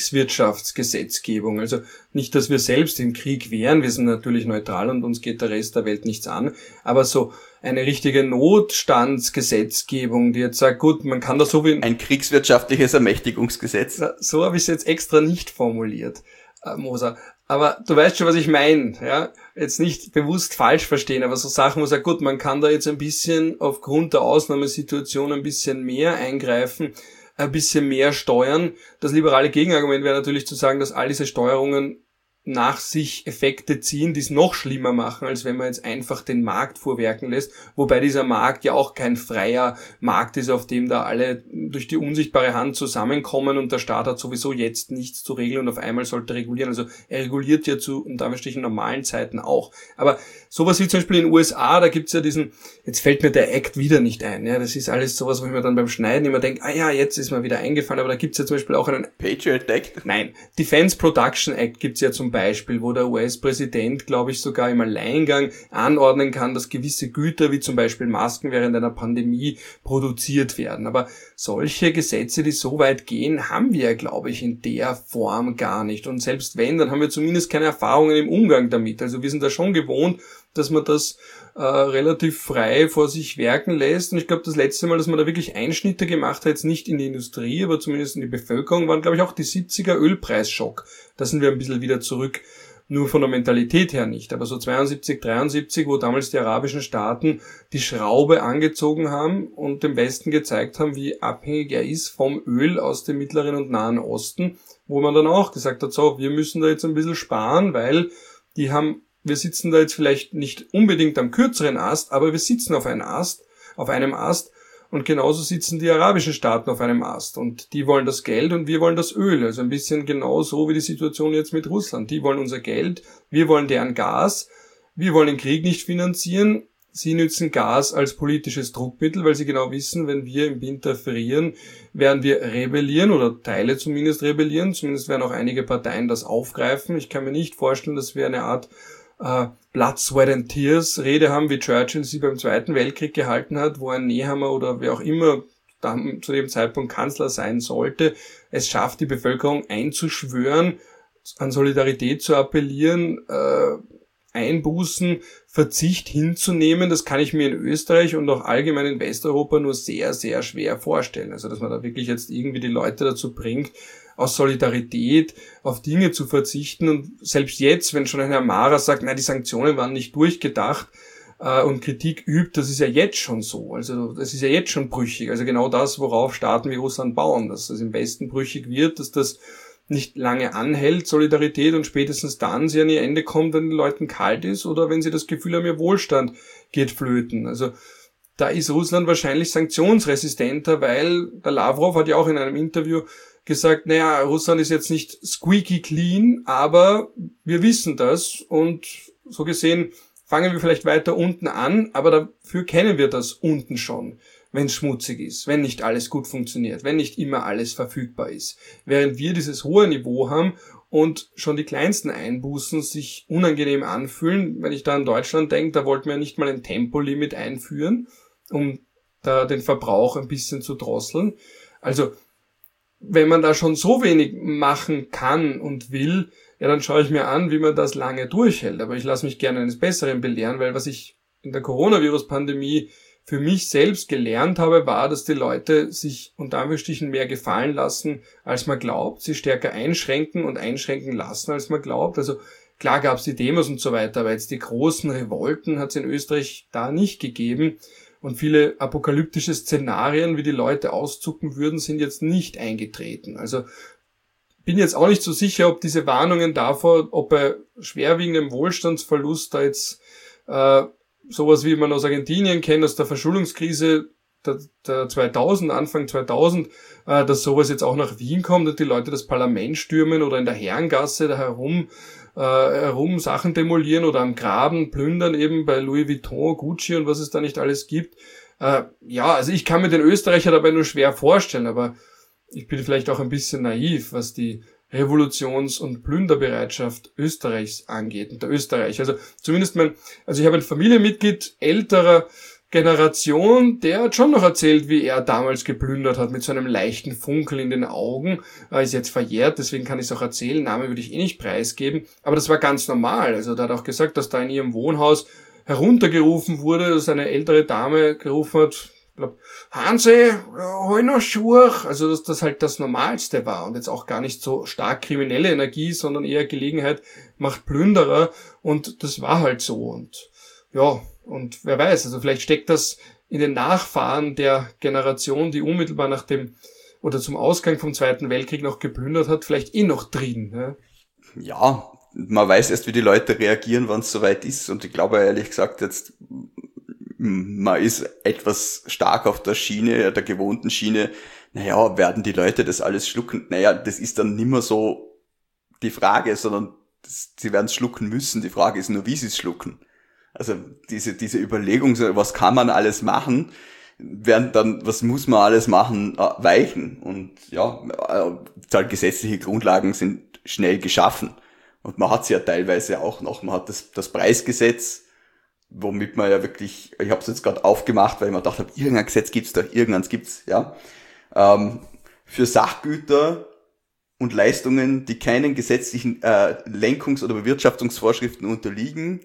Kriegswirtschaftsgesetzgebung. Also nicht, dass wir selbst im Krieg wären, wir sind natürlich neutral und uns geht der Rest der Welt nichts an, aber so eine richtige Notstandsgesetzgebung, die jetzt sagt, gut, man kann da so wie... Ein kriegswirtschaftliches Ermächtigungsgesetz. So habe ich es jetzt extra nicht formuliert, Moser. Aber du weißt schon, was ich meine, ja? Jetzt nicht bewusst falsch verstehen, aber so Sachen, wo man sagt, gut, man kann da jetzt ein bisschen aufgrund der Ausnahmesituation ein bisschen mehr eingreifen, ein bisschen mehr steuern. Das liberale Gegenargument wäre natürlich zu sagen, dass all diese Steuerungen nach sich Effekte ziehen, die es noch schlimmer machen, als wenn man jetzt einfach den Markt vorwerken lässt, wobei dieser Markt ja auch kein freier Markt ist, auf dem da alle durch die unsichtbare Hand zusammenkommen und der Staat hat sowieso jetzt nichts zu regeln und auf einmal sollte regulaeren. Also er reguliert ja zu, unter Anführungsstrichen, normalen Zeiten auch. Aber sowas wie zum Beispiel in den USA, da gibt's ja diesen, jetzt fällt mir der Act wieder nicht ein, ja, das ist alles sowas, wo ich mir dann beim Schneiden immer denke, jetzt ist mir wieder eingefallen, aber da gibt's ja zum Beispiel auch einen... Patriot Act? Nein, Defense Production Act gibt's ja zum Beispiel, wo der US-Präsident, glaube ich, sogar im Alleingang anordnen kann, dass gewisse Güter, wie zum Beispiel Masken während einer Pandemie, produziert werden. Aber solche Gesetze, die so weit gehen, haben wir, glaube ich, in der Form gar nicht. Und selbst wenn, dann haben wir zumindest keine Erfahrungen im Umgang damit. Also wir sind da schon gewohnt, dass man das relativ frei vor sich werken lässt. Und ich glaube, das letzte Mal, dass man da wirklich Einschnitte gemacht hat, jetzt nicht in die Industrie, aber zumindest in die Bevölkerung, waren, glaube ich, auch die 70er Ölpreisschock. Da sind wir ein bisschen wieder zurück, nur von der Mentalität her nicht. Aber so 72, 73, wo damals die arabischen Staaten die Schraube angezogen haben und dem Westen gezeigt haben, wie abhängig er ist vom Öl aus dem Mittleren und Nahen Osten, wo man dann auch gesagt hat, so, wir müssen da jetzt ein bisschen sparen, weil wir sitzen da jetzt vielleicht nicht unbedingt am kürzeren Ast, aber wir sitzen auf einem Ast, und genauso sitzen die arabischen Staaten auf einem Ast und die wollen das Geld und wir wollen das Öl. Also ein bisschen genau so wie die Situation jetzt mit Russland. Die wollen unser Geld, wir wollen deren Gas, wir wollen den Krieg nicht finanzieren. Sie nützen Gas als politisches Druckmittel, weil sie genau wissen, wenn wir im Winter frieren, werden wir rebellieren oder Teile zumindest rebellieren. Zumindest werden auch einige Parteien das aufgreifen. Ich kann mir nicht vorstellen, dass wir eine Art Blood, Sweat and Tears Rede haben, wie Churchill sie beim Zweiten Weltkrieg gehalten hat, wo ein Nehammer oder wer auch immer dann zu dem Zeitpunkt Kanzler sein sollte, es schafft, die Bevölkerung einzuschwören, an Solidarität zu appellieren, Einbußen, Verzicht hinzunehmen. Das kann ich mir in Österreich und auch allgemein in Westeuropa nur sehr, sehr schwer vorstellen. Also, dass man da wirklich jetzt irgendwie die Leute dazu bringt, aus Solidarität auf Dinge zu verzichten. Und selbst jetzt, wenn schon ein Herr Mara sagt, die Sanktionen waren nicht durchgedacht und Kritik übt, das ist ja jetzt schon so. Also das ist ja jetzt schon brüchig. Also genau das, worauf Staaten wie Russland bauen, dass das im Westen brüchig wird, dass das nicht lange anhält, Solidarität, und spätestens dann sie an ihr Ende kommt, wenn den Leuten kalt ist oder wenn sie das Gefühl haben, ihr Wohlstand geht flöten. Also da ist Russland wahrscheinlich sanktionsresistenter, weil der Lavrov hat ja auch in einem Interview gesagt, Russland ist jetzt nicht squeaky clean, aber wir wissen das und so gesehen fangen wir vielleicht weiter unten an, aber dafür kennen wir das unten schon, wenn es schmutzig ist, wenn nicht alles gut funktioniert, wenn nicht immer alles verfügbar ist. Während wir dieses hohe Niveau haben und schon die kleinsten Einbußen sich unangenehm anfühlen, wenn ich da an Deutschland denke, da wollten wir nicht mal ein Tempolimit einführen, um da den Verbrauch ein bisschen zu drosseln. Also wenn man da schon so wenig machen kann und will, dann schaue ich mir an, wie man das lange durchhält. Aber ich lasse mich gerne eines Besseren belehren, weil was ich in der Coronavirus-Pandemie für mich selbst gelernt habe, war, dass die Leute sich unter Anführungsstrichen mehr gefallen lassen, als man glaubt, sie stärker einschränken und einschränken lassen, als man glaubt. Also klar gab es die Demos und so weiter, aber jetzt die großen Revolten hat es in Österreich da nicht gegeben. Und viele apokalyptische Szenarien, wie die Leute auszucken würden, sind jetzt nicht eingetreten. Also bin jetzt auch nicht so sicher, ob diese Warnungen davor, ob bei schwerwiegendem Wohlstandsverlust da jetzt sowas wie man aus Argentinien kennt, aus der Verschuldungskrise der 2000, Anfang 2000, dass sowas jetzt auch nach Wien kommt und die Leute das Parlament stürmen oder in der Herrengasse da herum Sachen demolieren oder am Graben plündern, eben bei Louis Vuitton, Gucci und was es da nicht alles gibt. Also ich kann mir den Österreicher dabei nur schwer vorstellen, aber ich bin vielleicht auch ein bisschen naiv, was die Revolutions- und Plünderbereitschaft Österreichs angeht und der Österreich. Also zumindest ich habe ein Familienmitglied älterer Generation, der hat schon noch erzählt, wie er damals geplündert hat, mit so einem leichten Funkel in den Augen. Ist jetzt verjährt, deswegen kann ich es auch erzählen. Name würde ich eh nicht preisgeben. Aber das war ganz normal. Also der hat auch gesagt, dass da in ihrem Wohnhaus heruntergerufen wurde, dass eine ältere Dame gerufen hat, ich glaube, Hansi, hol noch Schuhe. Also dass das halt das Normalste war und jetzt auch gar nicht so stark kriminelle Energie, sondern eher Gelegenheit macht Plünderer und das war halt so und ja, und wer weiß, also vielleicht steckt das in den Nachfahren der Generation, die unmittelbar nach dem oder zum Ausgang vom Zweiten Weltkrieg noch geplündert hat, vielleicht noch drin. Ne? Ja, man weiß erst, wie die Leute reagieren, wenn es soweit ist und ich glaube ehrlich gesagt jetzt, man ist etwas stark auf der Schiene, der gewohnten Schiene, werden die Leute das alles schlucken? Das ist dann nimmer so die Frage, sondern sie werden es schlucken müssen. Die Frage ist nur, wie sie es schlucken. Also diese Überlegung, was kann man alles machen, werden dann, was muss man alles machen, weichen. Und gesetzliche Grundlagen sind schnell geschaffen. Und man hat sie ja teilweise auch noch. Man hat das Preisgesetz, womit man ja wirklich, ich habe es jetzt gerade aufgemacht, weil ich mir gedacht habe, irgendein Gesetz gibt's doch, irgendeins gibt's, ja. Für Sachgüter und Leistungen, die keinen gesetzlichen Lenkungs- oder Bewirtschaftungsvorschriften unterliegen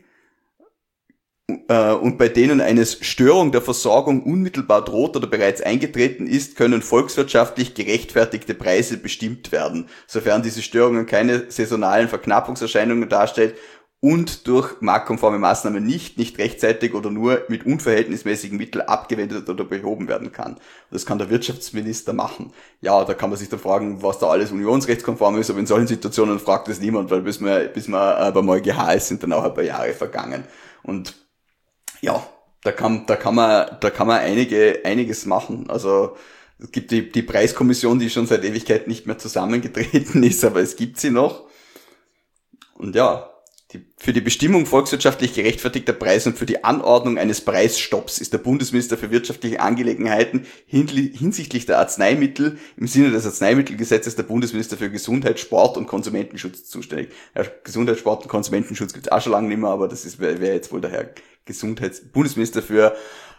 und bei denen eine Störung der Versorgung unmittelbar droht oder bereits eingetreten ist, können volkswirtschaftlich gerechtfertigte Preise bestimmt werden, sofern diese Störungen keine saisonalen Verknappungserscheinungen darstellt und durch marktkonforme Maßnahmen nicht rechtzeitig oder nur mit unverhältnismäßigen Mitteln abgewendet oder behoben werden kann. Das kann der Wirtschaftsminister machen. Ja, da kann man sich dann fragen, was da alles unionsrechtskonform ist, aber in solchen Situationen fragt es niemand, weil bis man beim EuGH ist, sind dann auch ein paar Jahre vergangen. Und ja, da kann man einiges machen. Also es gibt die Preiskommission, die schon seit Ewigkeit nicht mehr zusammengetreten ist, aber es gibt sie noch. Und ja, für die Bestimmung volkswirtschaftlich gerechtfertigter Preise und für die Anordnung eines Preisstopps ist der Bundesminister für wirtschaftliche Angelegenheiten hinsichtlich der Arzneimittel im Sinne des Arzneimittelgesetzes der Bundesminister für Gesundheit, Sport und Konsumentenschutz zuständig. Ja, Gesundheit, Sport und Konsumentenschutz gibt's auch schon lange nicht mehr, aber das wäre jetzt wohl der Herr Bundesminister für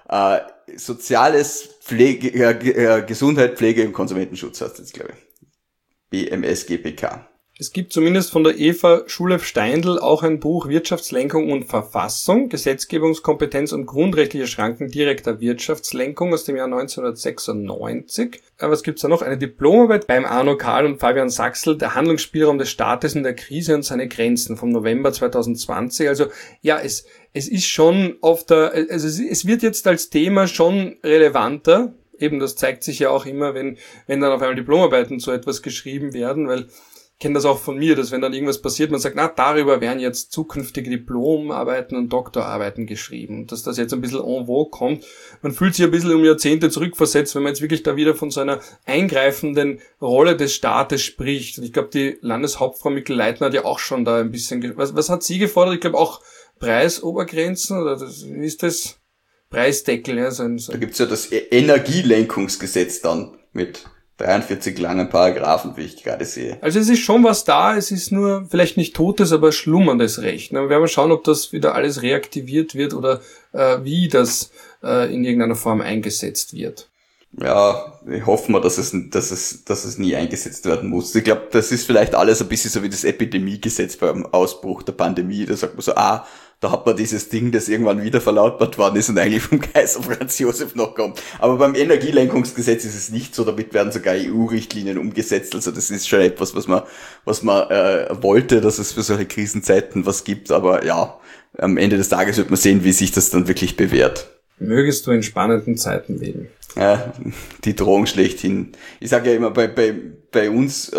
Soziales, Gesundheit, Pflege und Konsumentenschutz heißt jetzt, glaube ich. BMS-GPK. Es gibt zumindest von der Eva Schulef-Steindl auch ein Buch Wirtschaftslenkung und Verfassung, Gesetzgebungskompetenz und grundrechtliche Schranken direkter Wirtschaftslenkung aus dem Jahr 1996. Was gibt's da noch? Eine Diplomarbeit beim Arno Karl und Fabian Sachsel, der Handlungsspielraum des Staates in der Krise und seine Grenzen vom November 2020. Also ja, es ist schon es wird jetzt als Thema schon relevanter. Eben, das zeigt sich ja auch immer, wenn dann auf einmal Diplomarbeiten zu etwas geschrieben werden, weil ich kenne das auch von mir, dass wenn dann irgendwas passiert, man sagt, darüber werden jetzt zukünftige Diplomarbeiten und Doktorarbeiten geschrieben. Und dass das jetzt ein bisschen en vogue kommt. Man fühlt sich ein bisschen um Jahrzehnte zurückversetzt, wenn man jetzt wirklich da wieder von so einer eingreifenden Rolle des Staates spricht. Und ich glaube, die Landeshauptfrau Mikl-Leitner hat ja auch schon da ein bisschen, was hat sie gefordert? Ich glaube auch Preisobergrenzen oder wie ist das? Preisdeckel. Ja, Da gibt's ja das Energielenkungsgesetz dann mit 43 langen Paragraphen, wie ich gerade sehe. Also es ist schon was da, es ist nur vielleicht nicht totes, aber schlummerndes Recht. Wir werden schauen, ob das wieder alles reaktiviert wird oder wie das in irgendeiner Form eingesetzt wird. Ja, ich hoffe mal, dass es nie eingesetzt werden muss. Ich glaube, das ist vielleicht alles ein bisschen so wie das Epidemiegesetz beim Ausbruch der Pandemie. Da sagt man so, Da hat man dieses Ding, das irgendwann wieder verlautbart worden ist und eigentlich vom Kaiser Franz Josef noch kommt. Aber beim Energielenkungsgesetz ist es nicht so, damit werden sogar EU-Richtlinien umgesetzt. Also das ist schon etwas, was man wollte, dass es für solche Krisenzeiten was gibt. Aber ja, am Ende des Tages wird man sehen, wie sich das dann wirklich bewährt. Mögest du in spannenden Zeiten leben. Ja, die Drohung schlechthin. Ich sage ja immer, bei uns,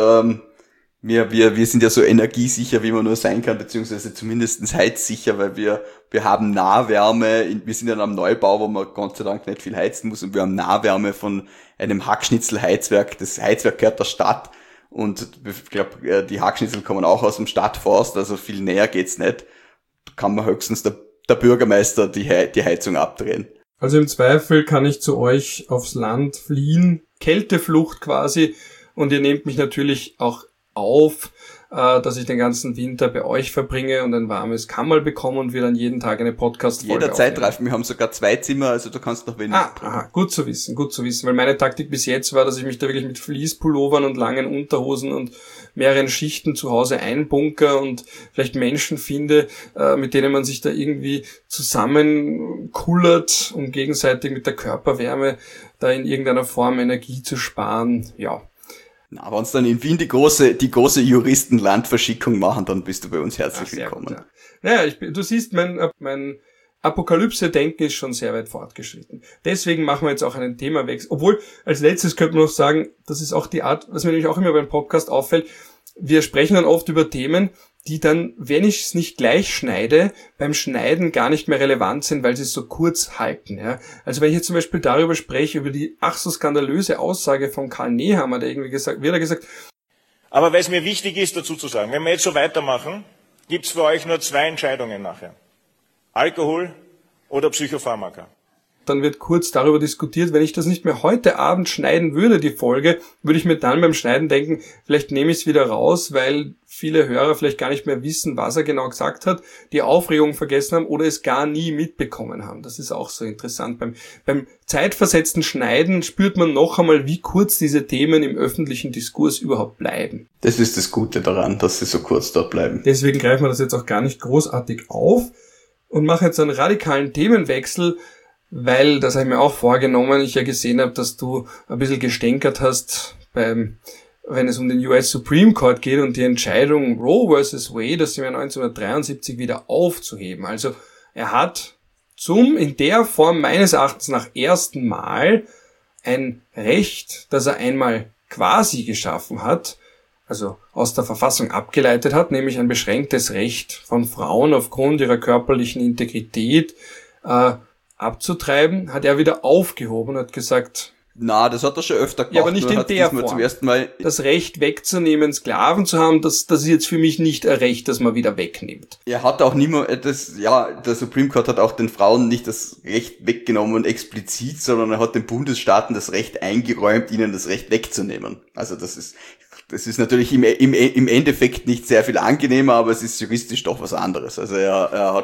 wir sind ja so energiesicher, wie man nur sein kann, beziehungsweise zumindest heizsicher, weil wir haben Nahwärme, wir sind ja in einem Neubau, wo man Gott sei Dank nicht viel heizen muss, und wir haben Nahwärme von einem Hackschnitzelheizwerk. Das Heizwerk gehört der Stadt, und ich glaube, die Hackschnitzel kommen auch aus dem Stadtforst, also viel näher geht's nicht. Da kann man höchstens der Bürgermeister die Heizung abdrehen. Also im Zweifel kann ich zu euch aufs Land fliehen, Kälteflucht quasi, und ihr nehmt mich natürlich auch auf, dass ich den ganzen Winter bei euch verbringe und ein warmes Kammerl bekomme und wir dann jeden Tag eine Podcast-Folge jederzeit treffen. Wir haben sogar 2 Zimmer, also du kannst noch wenig. Aha, gut zu wissen, weil meine Taktik bis jetzt war, dass ich mich da wirklich mit Fleece-Pullovern und langen Unterhosen und mehreren Schichten zu Hause einbunker und vielleicht Menschen finde, mit denen man sich da irgendwie zusammenkullert, um gegenseitig mit der Körperwärme da in irgendeiner Form Energie zu sparen, ja. Na, wenn uns dann in Wien die große Juristenlandverschickung machen, dann bist du bei uns herzlich willkommen. Gut, ja. Naja, du siehst, mein Apokalypse-Denken ist schon sehr weit fortgeschritten. Deswegen machen wir jetzt auch einen Themawechsel. Obwohl, als letztes könnte man noch sagen, das ist auch die Art, was mir nämlich auch immer beim Podcast auffällt, wir sprechen dann oft über Themen, die dann, wenn ich es nicht gleich schneide, beim Schneiden gar nicht mehr relevant sind, weil sie es so kurz halten. Ja? Also wenn ich jetzt zum Beispiel darüber spreche, über die ach so skandalöse Aussage von Karl Nehammer, der irgendwie wird er gesagt, aber weil es mir wichtig ist, dazu zu sagen, wenn wir jetzt so weitermachen, gibt es für euch nur 2 Entscheidungen nachher. Alkohol oder Psychopharmaka. Dann wird kurz darüber diskutiert, wenn ich das nicht mehr heute Abend schneiden würde, die Folge, würde ich mir dann beim Schneiden denken, vielleicht nehme ich es wieder raus, weil viele Hörer vielleicht gar nicht mehr wissen, was er genau gesagt hat, die Aufregung vergessen haben oder es gar nie mitbekommen haben. Das ist auch so interessant. Beim zeitversetzten Schneiden spürt man noch einmal, wie kurz diese Themen im öffentlichen Diskurs überhaupt bleiben. Das ist das Gute daran, dass sie so kurz dort bleiben. Deswegen greifen wir das jetzt auch gar nicht großartig auf und machen jetzt einen radikalen Themenwechsel, weil, das habe ich mir auch vorgenommen, ich ja gesehen habe, dass du ein bisschen gestänkert hast, wenn es um den US Supreme Court geht und die Entscheidung Roe vs. Wade, das im Jahr 1973 wieder aufzuheben. Also er hat in der Form meines Erachtens nach ersten Mal ein Recht, das er einmal quasi geschaffen hat, also aus der Verfassung abgeleitet hat, nämlich ein beschränktes Recht von Frauen aufgrund ihrer körperlichen Integrität, abzutreiben, hat er wieder aufgehoben und hat gesagt, na, das hat er schon öfter gemacht. Ja, aber nicht in der Form. Zum ersten Mal das Recht wegzunehmen, Sklaven zu haben, das ist jetzt für mich nicht ein Recht, das man wieder wegnimmt. Er hat auch niemand, der Supreme Court hat auch den Frauen nicht das Recht weggenommen und explizit, sondern er hat den Bundesstaaten das Recht eingeräumt, ihnen das Recht wegzunehmen. Also das ist natürlich im Endeffekt nicht sehr viel angenehmer, aber es ist juristisch doch was anderes. Also er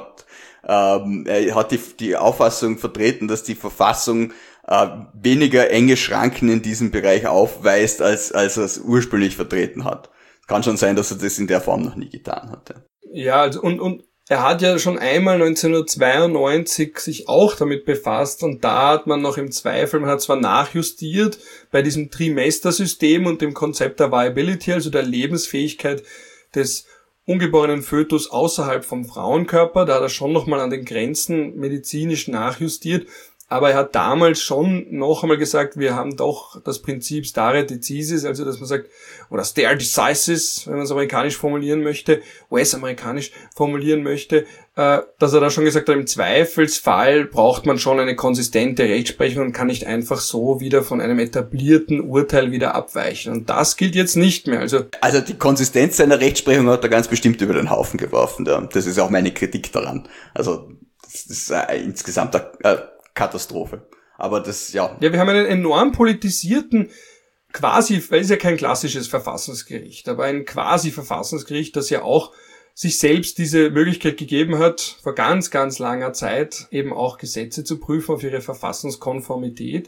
hat die Auffassung vertreten, dass die Verfassung weniger enge Schranken in diesem Bereich aufweist, als er es ursprünglich vertreten hat. Kann schon sein, dass er das in der Form noch nie getan hatte. Ja, also und er hat ja schon einmal 1992 sich auch damit befasst und da hat man noch im Zweifel, man hat zwar nachjustiert bei diesem Trimestersystem und dem Konzept der Viability, also der Lebensfähigkeit des ungeborenen Fötus außerhalb vom Frauenkörper, da hat er schon nochmal an den Grenzen medizinisch nachjustiert, aber er hat damals schon noch einmal gesagt, wir haben doch das Prinzip stare decisis, also dass man sagt, oder stare decisis, wenn man es amerikanisch formulieren möchte, US-amerikanisch formulieren möchte, dass er da schon gesagt hat, im Zweifelsfall braucht man schon eine konsistente Rechtsprechung und kann nicht einfach so wieder von einem etablierten Urteil wieder abweichen. Und das gilt jetzt nicht mehr. Also die Konsistenz seiner Rechtsprechung hat er ganz bestimmt über den Haufen geworfen. Das ist auch meine Kritik daran. Also das ist insgesamt eine Katastrophe. Aber das, ja. Ja, wir haben einen enorm politisierten quasi, weil es ja kein klassisches Verfassungsgericht, aber ein quasi Verfassungsgericht, das ja auch sich selbst diese Möglichkeit gegeben hat, vor ganz, ganz langer Zeit eben auch Gesetze zu prüfen auf ihre Verfassungskonformität.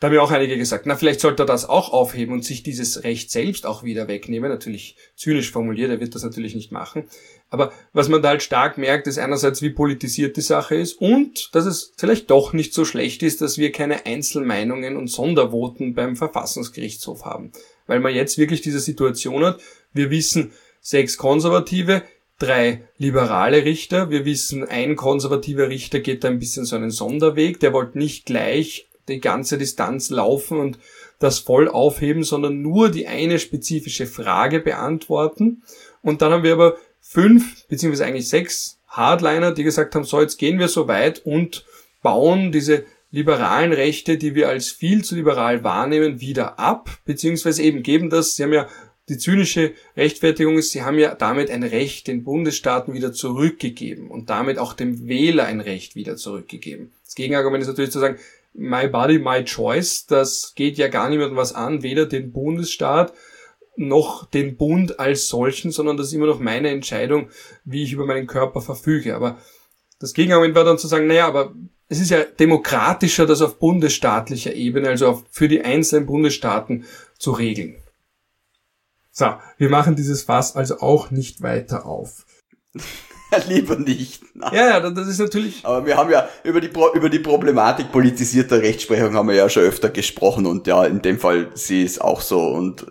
Da haben ja auch einige gesagt, na, vielleicht sollte er das auch aufheben und sich dieses Recht selbst auch wieder wegnehmen. Natürlich zynisch formuliert, er wird das natürlich nicht machen. Aber was man da halt stark merkt, ist einerseits, wie politisiert die Sache ist und dass es vielleicht doch nicht so schlecht ist, dass wir keine Einzelmeinungen und Sondervoten beim Verfassungsgerichtshof haben. Weil man jetzt wirklich diese Situation hat, wir wissen 6 Konservative, 3 liberale Richter, wir wissen, ein konservativer Richter geht da ein bisschen so einen Sonderweg, der wollte nicht gleich die ganze Distanz laufen und das voll aufheben, sondern nur die eine spezifische Frage beantworten. Und dann haben wir aber 5, beziehungsweise eigentlich 6 Hardliner, die gesagt haben, so, jetzt gehen wir so weit und bauen diese liberalen Rechte, die wir als viel zu liberal wahrnehmen, wieder ab, beziehungsweise eben geben das, sie haben ja die zynische Rechtfertigung ist, sie haben ja damit ein Recht den Bundesstaaten wieder zurückgegeben und damit auch dem Wähler ein Recht wieder zurückgegeben. Das Gegenargument ist natürlich zu sagen, my body, my choice, das geht ja gar niemandem was an, weder den Bundesstaat noch den Bund als solchen, sondern das ist immer noch meine Entscheidung, wie ich über meinen Körper verfüge. Aber das Gegenargument war dann zu sagen, naja, aber es ist ja demokratischer, das auf bundesstaatlicher Ebene, also für die einzelnen Bundesstaaten zu regeln. So, wir machen dieses Fass also auch nicht weiter auf. Lieber nicht. Nein. Ja, das ist natürlich... Aber wir haben ja über die Problematik politisierter Rechtsprechung haben wir ja schon öfter gesprochen und ja, in dem Fall sie ist auch so und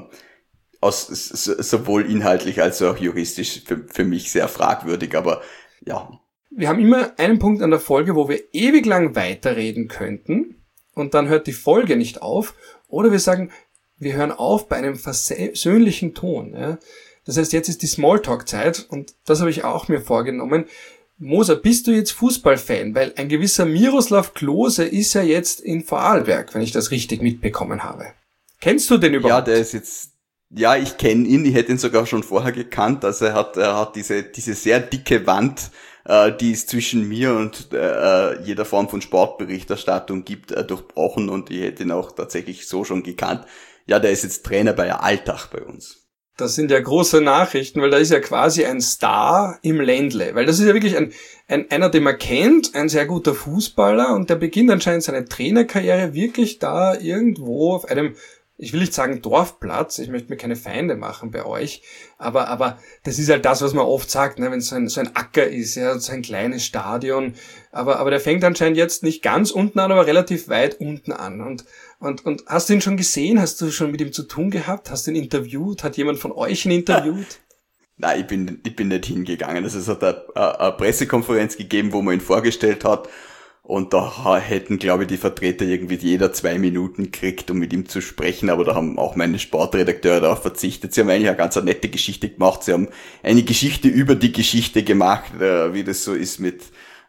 sowohl inhaltlich als auch juristisch für mich sehr fragwürdig, aber ja. Wir haben immer einen Punkt an der Folge, wo wir ewig lang weiterreden könnten und dann hört die Folge nicht auf oder wir sagen, wir hören auf bei einem versöhnlichen Ton. Ja. Das heißt, jetzt ist die Smalltalk-Zeit und das habe ich auch mir vorgenommen. Moser, bist du jetzt Fußballfan? Weil ein gewisser Miroslav Klose ist ja jetzt in Vorarlberg, wenn ich das richtig mitbekommen habe. Kennst du den überhaupt? Ja, der ist jetzt... Ja, ich kenne ihn, ich hätte ihn sogar schon vorher gekannt. Also er hat diese sehr dicke Wand, die es zwischen mir und jeder Form von Sportberichterstattung gibt, durchbrochen und ich hätte ihn auch tatsächlich so schon gekannt. Ja, der ist jetzt Trainer bei Altach bei uns. Das sind ja große Nachrichten, weil da ist ja quasi ein Star im Ländle. Weil das ist ja wirklich einer, den man kennt, ein sehr guter Fußballer und der beginnt anscheinend seine Trainerkarriere wirklich da irgendwo auf einem, ich will nicht sagen Dorfplatz, ich möchte mir keine Feinde machen bei euch, aber das ist halt das, was man oft sagt, ne, wenn es so ein Acker ist, ja, so ein kleines Stadion, aber der fängt anscheinend jetzt nicht ganz unten an, aber relativ weit unten an und hast du ihn schon gesehen? Hast du schon mit ihm zu tun gehabt? Hast du ihn interviewt? Hat jemand von euch ihn interviewt? Nein, ich bin nicht hingegangen. Also es hat eine Pressekonferenz gegeben, wo man ihn vorgestellt hat. Und da hätten, glaube ich, die Vertreter irgendwie jeder 2 Minuten gekriegt, um mit ihm zu sprechen. Aber da haben auch meine Sportredakteure darauf verzichtet. Sie haben eigentlich eine ganz nette Geschichte gemacht. Sie haben eine Geschichte über die Geschichte gemacht, wie das so ist mit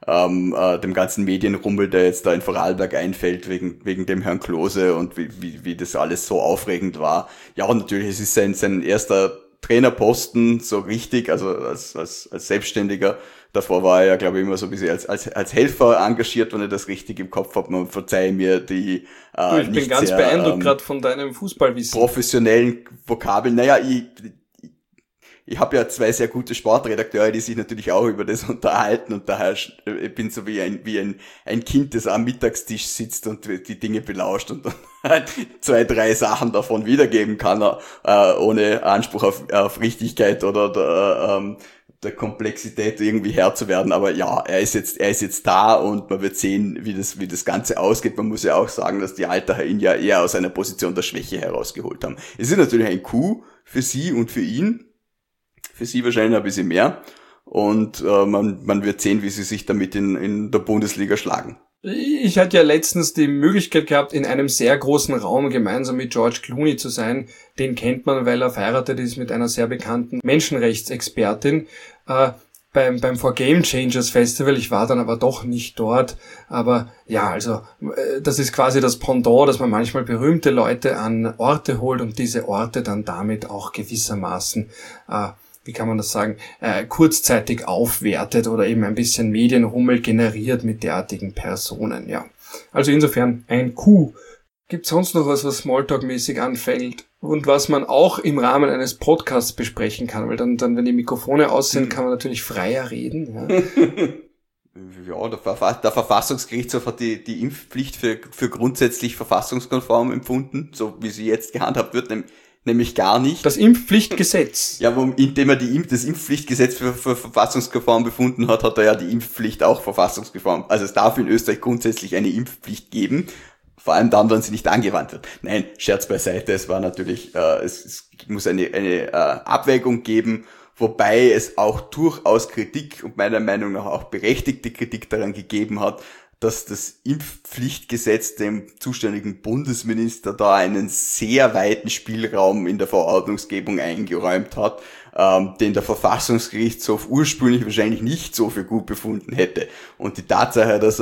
dem ganzen Medienrummel, der jetzt da in Vorarlberg einfällt, wegen dem Herrn Klose und wie das alles so aufregend war. Ja, und natürlich, es ist sein erster Trainerposten so richtig, also als Selbstständiger. Davor war er ja, glaube ich, immer so ein bisschen als Helfer engagiert, wenn ich das richtig im Kopf habe. Man verzeihe mir die ich bin ganz beeindruckt gerade von deinem Fußballwissen. Professionellen Vokabeln. Naja, ich habe ja 2 sehr gute Sportredakteure, die sich natürlich auch über das unterhalten und daher ich bin so wie ein Kind, das am Mittagstisch sitzt und die Dinge belauscht und 2, 3 Sachen davon wiedergeben kann, ohne Anspruch auf Richtigkeit oder der Komplexität irgendwie Herr zu werden. Aber ja, er ist jetzt da und man wird sehen, wie das Ganze ausgeht. Man muss ja auch sagen, dass die Altacher ihn ja eher aus einer Position der Schwäche herausgeholt haben. Es ist natürlich ein Coup für sie und für ihn. Für sie wahrscheinlich ein bisschen mehr. Und man wird sehen, wie sie sich damit in der Bundesliga schlagen. Ich hatte ja letztens die Möglichkeit gehabt, in einem sehr großen Raum gemeinsam mit George Clooney zu sein. Den kennt man, weil er verheiratet ist mit einer sehr bekannten Menschenrechtsexpertin. Beim For Game Changers Festival, ich war dann aber doch nicht dort, aber ja, also das ist quasi das Pendant, dass man manchmal berühmte Leute an Orte holt und diese Orte dann damit auch gewissermaßen wie kann man das sagen, kurzzeitig aufwertet oder eben ein bisschen Medienrummel generiert mit derartigen Personen, ja. Also insofern ein Coup. Gibt's sonst noch was Smalltalk-mäßig anfällt und was man auch im Rahmen eines Podcasts besprechen kann, weil dann wenn die Mikrofone aus sind, kann man natürlich freier reden. Ja. Ja, der Verfassungsgerichtshof hat die Impfpflicht für grundsätzlich verfassungskonform empfunden, so wie sie jetzt gehandhabt wird, nämlich gar nicht. Das Impfpflichtgesetz. Ja, indem er das Impfpflichtgesetz für verfassungskonform befunden hat, hat er ja die Impfpflicht auch verfassungskonform. Also es darf in Österreich grundsätzlich eine Impfpflicht geben, vor allem dann, wenn sie nicht angewandt wird. Nein, Scherz beiseite, es war natürlich, es muss eine Abwägung geben, wobei es auch durchaus Kritik und meiner Meinung nach auch berechtigte Kritik daran gegeben hat, dass das Impfpflichtgesetz dem zuständigen Bundesminister da einen sehr weiten Spielraum in der Verordnungsgebung eingeräumt hat, den der Verfassungsgerichtshof ursprünglich wahrscheinlich nicht so für gut befunden hätte. Und die Tatsache, dass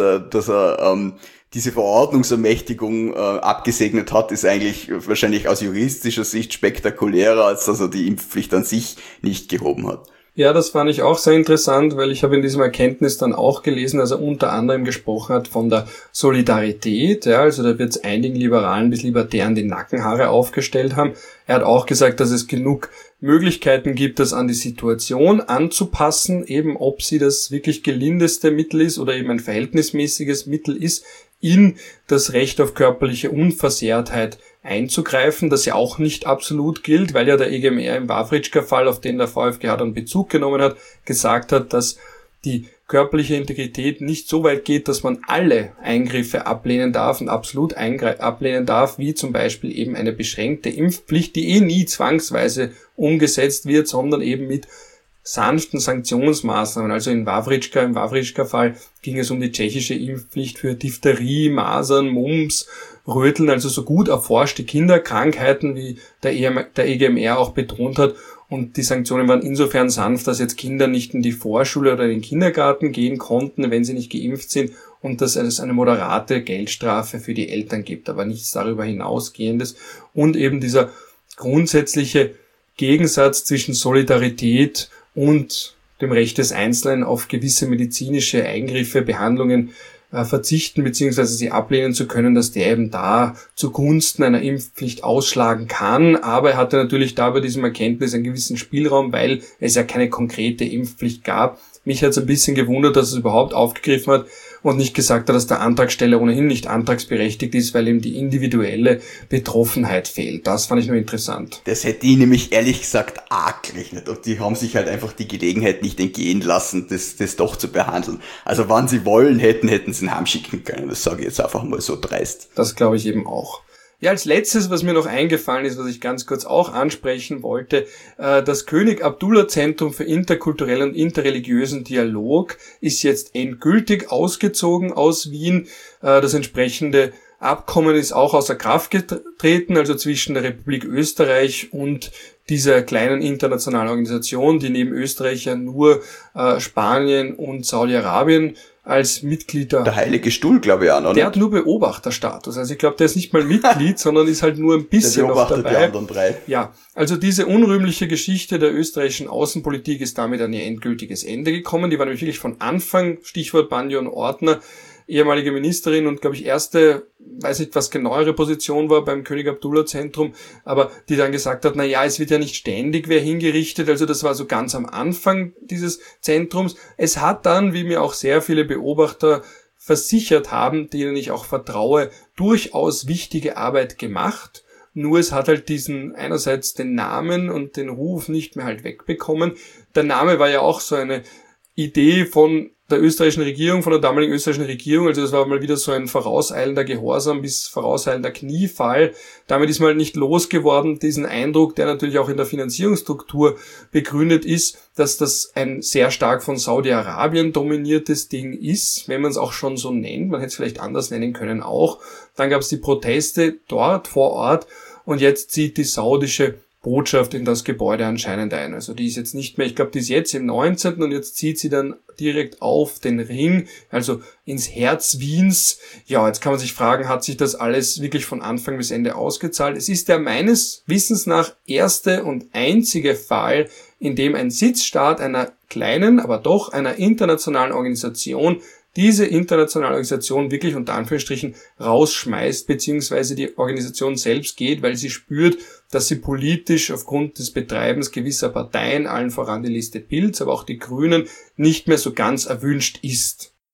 er diese Verordnungsermächtigung abgesegnet hat, ist eigentlich wahrscheinlich aus juristischer Sicht spektakulärer, als dass er die Impfpflicht an sich nicht gehoben hat. Ja, das fand ich auch sehr interessant, weil ich habe in diesem Erkenntnis dann auch gelesen, dass er unter anderem gesprochen hat von der Solidarität. Ja, also da wird es einigen Liberalen bis Libertären die Nackenhaare aufgestellt haben. Er hat auch gesagt, dass es genug Möglichkeiten gibt, das an die Situation anzupassen, eben ob sie das wirklich gelindeste Mittel ist oder eben ein verhältnismäßiges Mittel ist, in das Recht auf körperliche Unversehrtheit einzugreifen, das ja auch nicht absolut gilt, weil ja der EGMR im Wawritschka-Fall, auf den der VfGH dann Bezug genommen hat, gesagt hat, dass die körperliche Integrität nicht so weit geht, dass man alle Eingriffe ablehnen darf und absolut ablehnen darf, wie zum Beispiel eben eine beschränkte Impfpflicht, die nie zwangsweise umgesetzt wird, sondern eben mit sanften Sanktionsmaßnahmen. Also im Wawritschka-Fall ging es um die tschechische Impfpflicht für Diphtherie, Masern, Mumps, Röteln, also so gut erforschte Kinderkrankheiten, wie der EGMR auch betont hat. Und die Sanktionen waren insofern sanft, dass jetzt Kinder nicht in die Vorschule oder in den Kindergarten gehen konnten, wenn sie nicht geimpft sind, und dass es eine moderate Geldstrafe für die Eltern gibt, aber nichts darüber hinausgehendes. Und eben dieser grundsätzliche Gegensatz zwischen Solidarität und dem Recht des Einzelnen auf gewisse medizinische Eingriffe, Behandlungen verzichten bzw. sie ablehnen zu können, dass der eben da zugunsten einer Impfpflicht ausschlagen kann. Aber er hatte natürlich da bei diesem Erkenntnis einen gewissen Spielraum, weil es ja keine konkrete Impfpflicht gab. Mich hat es ein bisschen gewundert, dass es überhaupt aufgegriffen hat und nicht gesagt hat, dass der Antragsteller ohnehin nicht antragsberechtigt ist, weil ihm die individuelle Betroffenheit fehlt. Das fand ich nur interessant. Das hätte ich nämlich ehrlich gesagt arg gerechnet. Und die haben sich halt einfach die Gelegenheit nicht entgehen lassen, das doch zu behandeln. Also wann sie wollen hätten sie ihn heimschicken können. Das sage ich jetzt einfach mal so dreist. Das glaube ich eben auch. Ja, als letztes, was mir noch eingefallen ist, was ich ganz kurz auch ansprechen wollte, das König Abdullah Zentrum für interkulturellen und interreligiösen Dialog ist jetzt endgültig ausgezogen aus Wien. Das entsprechende Abkommen ist auch außer Kraft getreten, also zwischen der Republik Österreich und dieser kleinen internationalen Organisation, die neben Österreich ja nur Spanien und Saudi-Arabien als Mitglied der Heilige Stuhl, glaube ich auch noch. Der hat nur Beobachterstatus. Also ich glaube, der ist nicht mal Mitglied, sondern ist halt nur ein bisschen noch dabei. Die anderen drei. Ja, also diese unrühmliche Geschichte der österreichischen Außenpolitik ist damit an ihr endgültiges Ende gekommen. Die war nämlich wirklich von Anfang, Stichwort Banjon Ortner, ehemalige Ministerin und, glaube ich, erste, weiß nicht, was genau ihre Position war beim König Abdullah Zentrum, aber die dann gesagt hat, na ja, es wird ja nicht ständig wer hingerichtet, also das war so ganz am Anfang dieses Zentrums. Es hat dann, wie mir auch sehr viele Beobachter versichert haben, denen ich auch vertraue, durchaus wichtige Arbeit gemacht. Nur es hat halt einerseits den Namen und den Ruf nicht mehr halt wegbekommen. Der Name war ja auch so eine Idee von der österreichischen Regierung, von der damaligen österreichischen Regierung, also das war mal wieder so ein vorauseilender Gehorsam bis vorauseilender Kniefall. Damit ist man halt nicht losgeworden, diesen Eindruck, der natürlich auch in der Finanzierungsstruktur begründet ist, dass das ein sehr stark von Saudi-Arabien dominiertes Ding ist, wenn man es auch schon so nennt. Man hätte es vielleicht anders nennen können auch. Dann gab es die Proteste dort vor Ort und jetzt zieht die saudische Botschaft in das Gebäude anscheinend ein. Also die ist jetzt nicht mehr, ich glaube, die ist jetzt im 19. und jetzt zieht sie dann direkt auf den Ring, also ins Herz Wiens. Ja, jetzt kann man sich fragen, hat sich das alles wirklich von Anfang bis Ende ausgezahlt? Es ist der meines Wissens nach erste und einzige Fall, in dem ein Sitzstaat einer kleinen, aber doch einer internationalen Organisation diese internationale Organisation wirklich unter Anführungsstrichen rausschmeißt, beziehungsweise die Organisation selbst geht, weil sie spürt, dass sie politisch aufgrund des Betreibens gewisser Parteien, allen voran die Liste Pilz, aber auch die Grünen, nicht mehr so ganz erwünscht ist.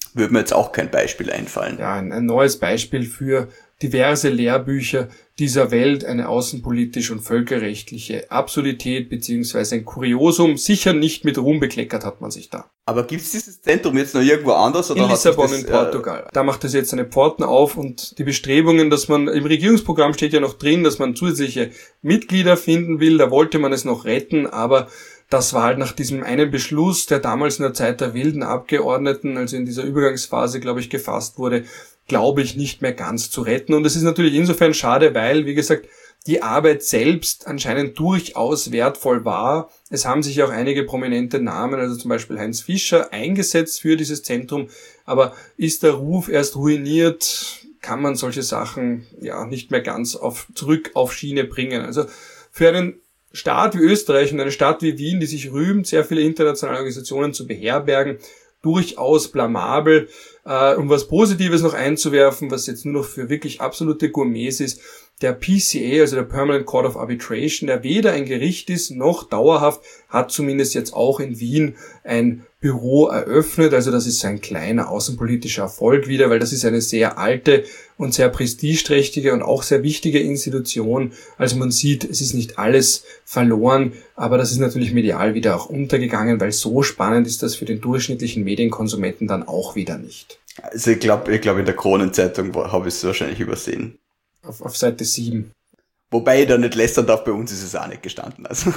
Würde mir jetzt auch kein Beispiel einfallen. Ja, ein neues Beispiel für diverse Lehrbücher dieser Welt, eine außenpolitische und völkerrechtliche Absurdität beziehungsweise ein Kuriosum, sicher nicht mit Ruhm bekleckert hat man sich da. Aber gibt's dieses Zentrum jetzt noch irgendwo anders? Oder in Lissabon in Portugal. Da macht es jetzt seine Pforten auf und die Bestrebungen, dass man, im Regierungsprogramm steht ja noch drin, dass man zusätzliche Mitglieder finden will, da wollte man es noch retten, aber das war halt nach diesem einen Beschluss, der damals in der Zeit der wilden Abgeordneten, also in dieser Übergangsphase, glaube ich, gefasst wurde, glaube ich, nicht mehr ganz zu retten. Und es ist natürlich insofern schade, weil, wie gesagt, die Arbeit selbst anscheinend durchaus wertvoll war. Es haben sich auch einige prominente Namen, also zum Beispiel Heinz Fischer, eingesetzt für dieses Zentrum. Aber ist der Ruf erst ruiniert, kann man solche Sachen ja nicht mehr ganz zurück auf Schiene bringen. Also für einen Staat wie Österreich und eine Stadt wie Wien, die sich rühmt, sehr viele internationale Organisationen zu beherbergen, durchaus blamabel. Um was Positives noch einzuwerfen, was jetzt nur noch für wirklich absolute Gourmets ist, der PCA, also der Permanent Court of Arbitration, der weder ein Gericht ist noch dauerhaft, hat zumindest jetzt auch in Wien ein Büro eröffnet. Also das ist ein kleiner außenpolitischer Erfolg wieder, weil das ist eine sehr alte und sehr prestigeträchtige und auch sehr wichtige Institution. Also man sieht, es ist nicht alles verloren, aber das ist natürlich medial wieder auch untergegangen, weil so spannend ist das für den durchschnittlichen Medienkonsumenten dann auch wieder nicht. Also ich glaube in der Kronenzeitung habe ich es wahrscheinlich übersehen. Auf Seite 7. Wobei ich da nicht lästern darf, bei uns ist es auch nicht gestanden. Also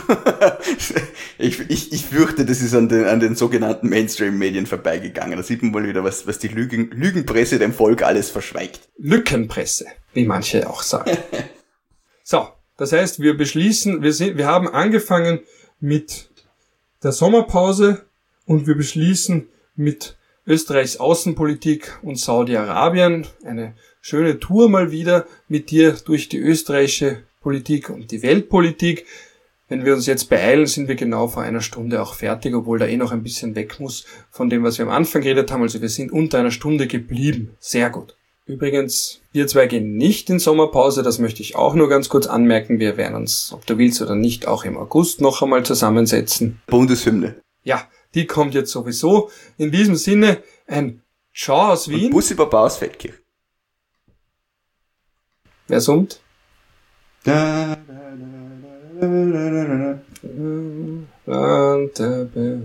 ich fürchte, das ist an den sogenannten Mainstream-Medien vorbeigegangen. Da sieht man mal wieder, was die Lügenpresse dem Volk alles verschweigt. Lückenpresse, wie manche auch sagen. So, das heißt, wir beschließen, wir haben angefangen mit der Sommerpause und wir beschließen mit Österreichs Außenpolitik und Saudi-Arabien. Eine schöne Tour mal wieder mit dir durch die österreichische Politik und die Weltpolitik. Wenn wir uns jetzt beeilen, sind wir genau vor einer Stunde auch fertig, obwohl da noch ein bisschen weg muss von dem, was wir am Anfang geredet haben. Also wir sind unter einer Stunde geblieben. Sehr gut. Übrigens, wir zwei gehen nicht in Sommerpause. Das möchte ich auch nur ganz kurz anmerken. Wir werden uns, ob du willst oder nicht, auch im August noch einmal zusammensetzen. Bundeshymne. Ja, die kommt jetzt sowieso. In diesem Sinne, ein Ciao aus Wien. Und Bussi Baba aus Feldkirch. Wer summt? Da, da, da, da, da, da, da.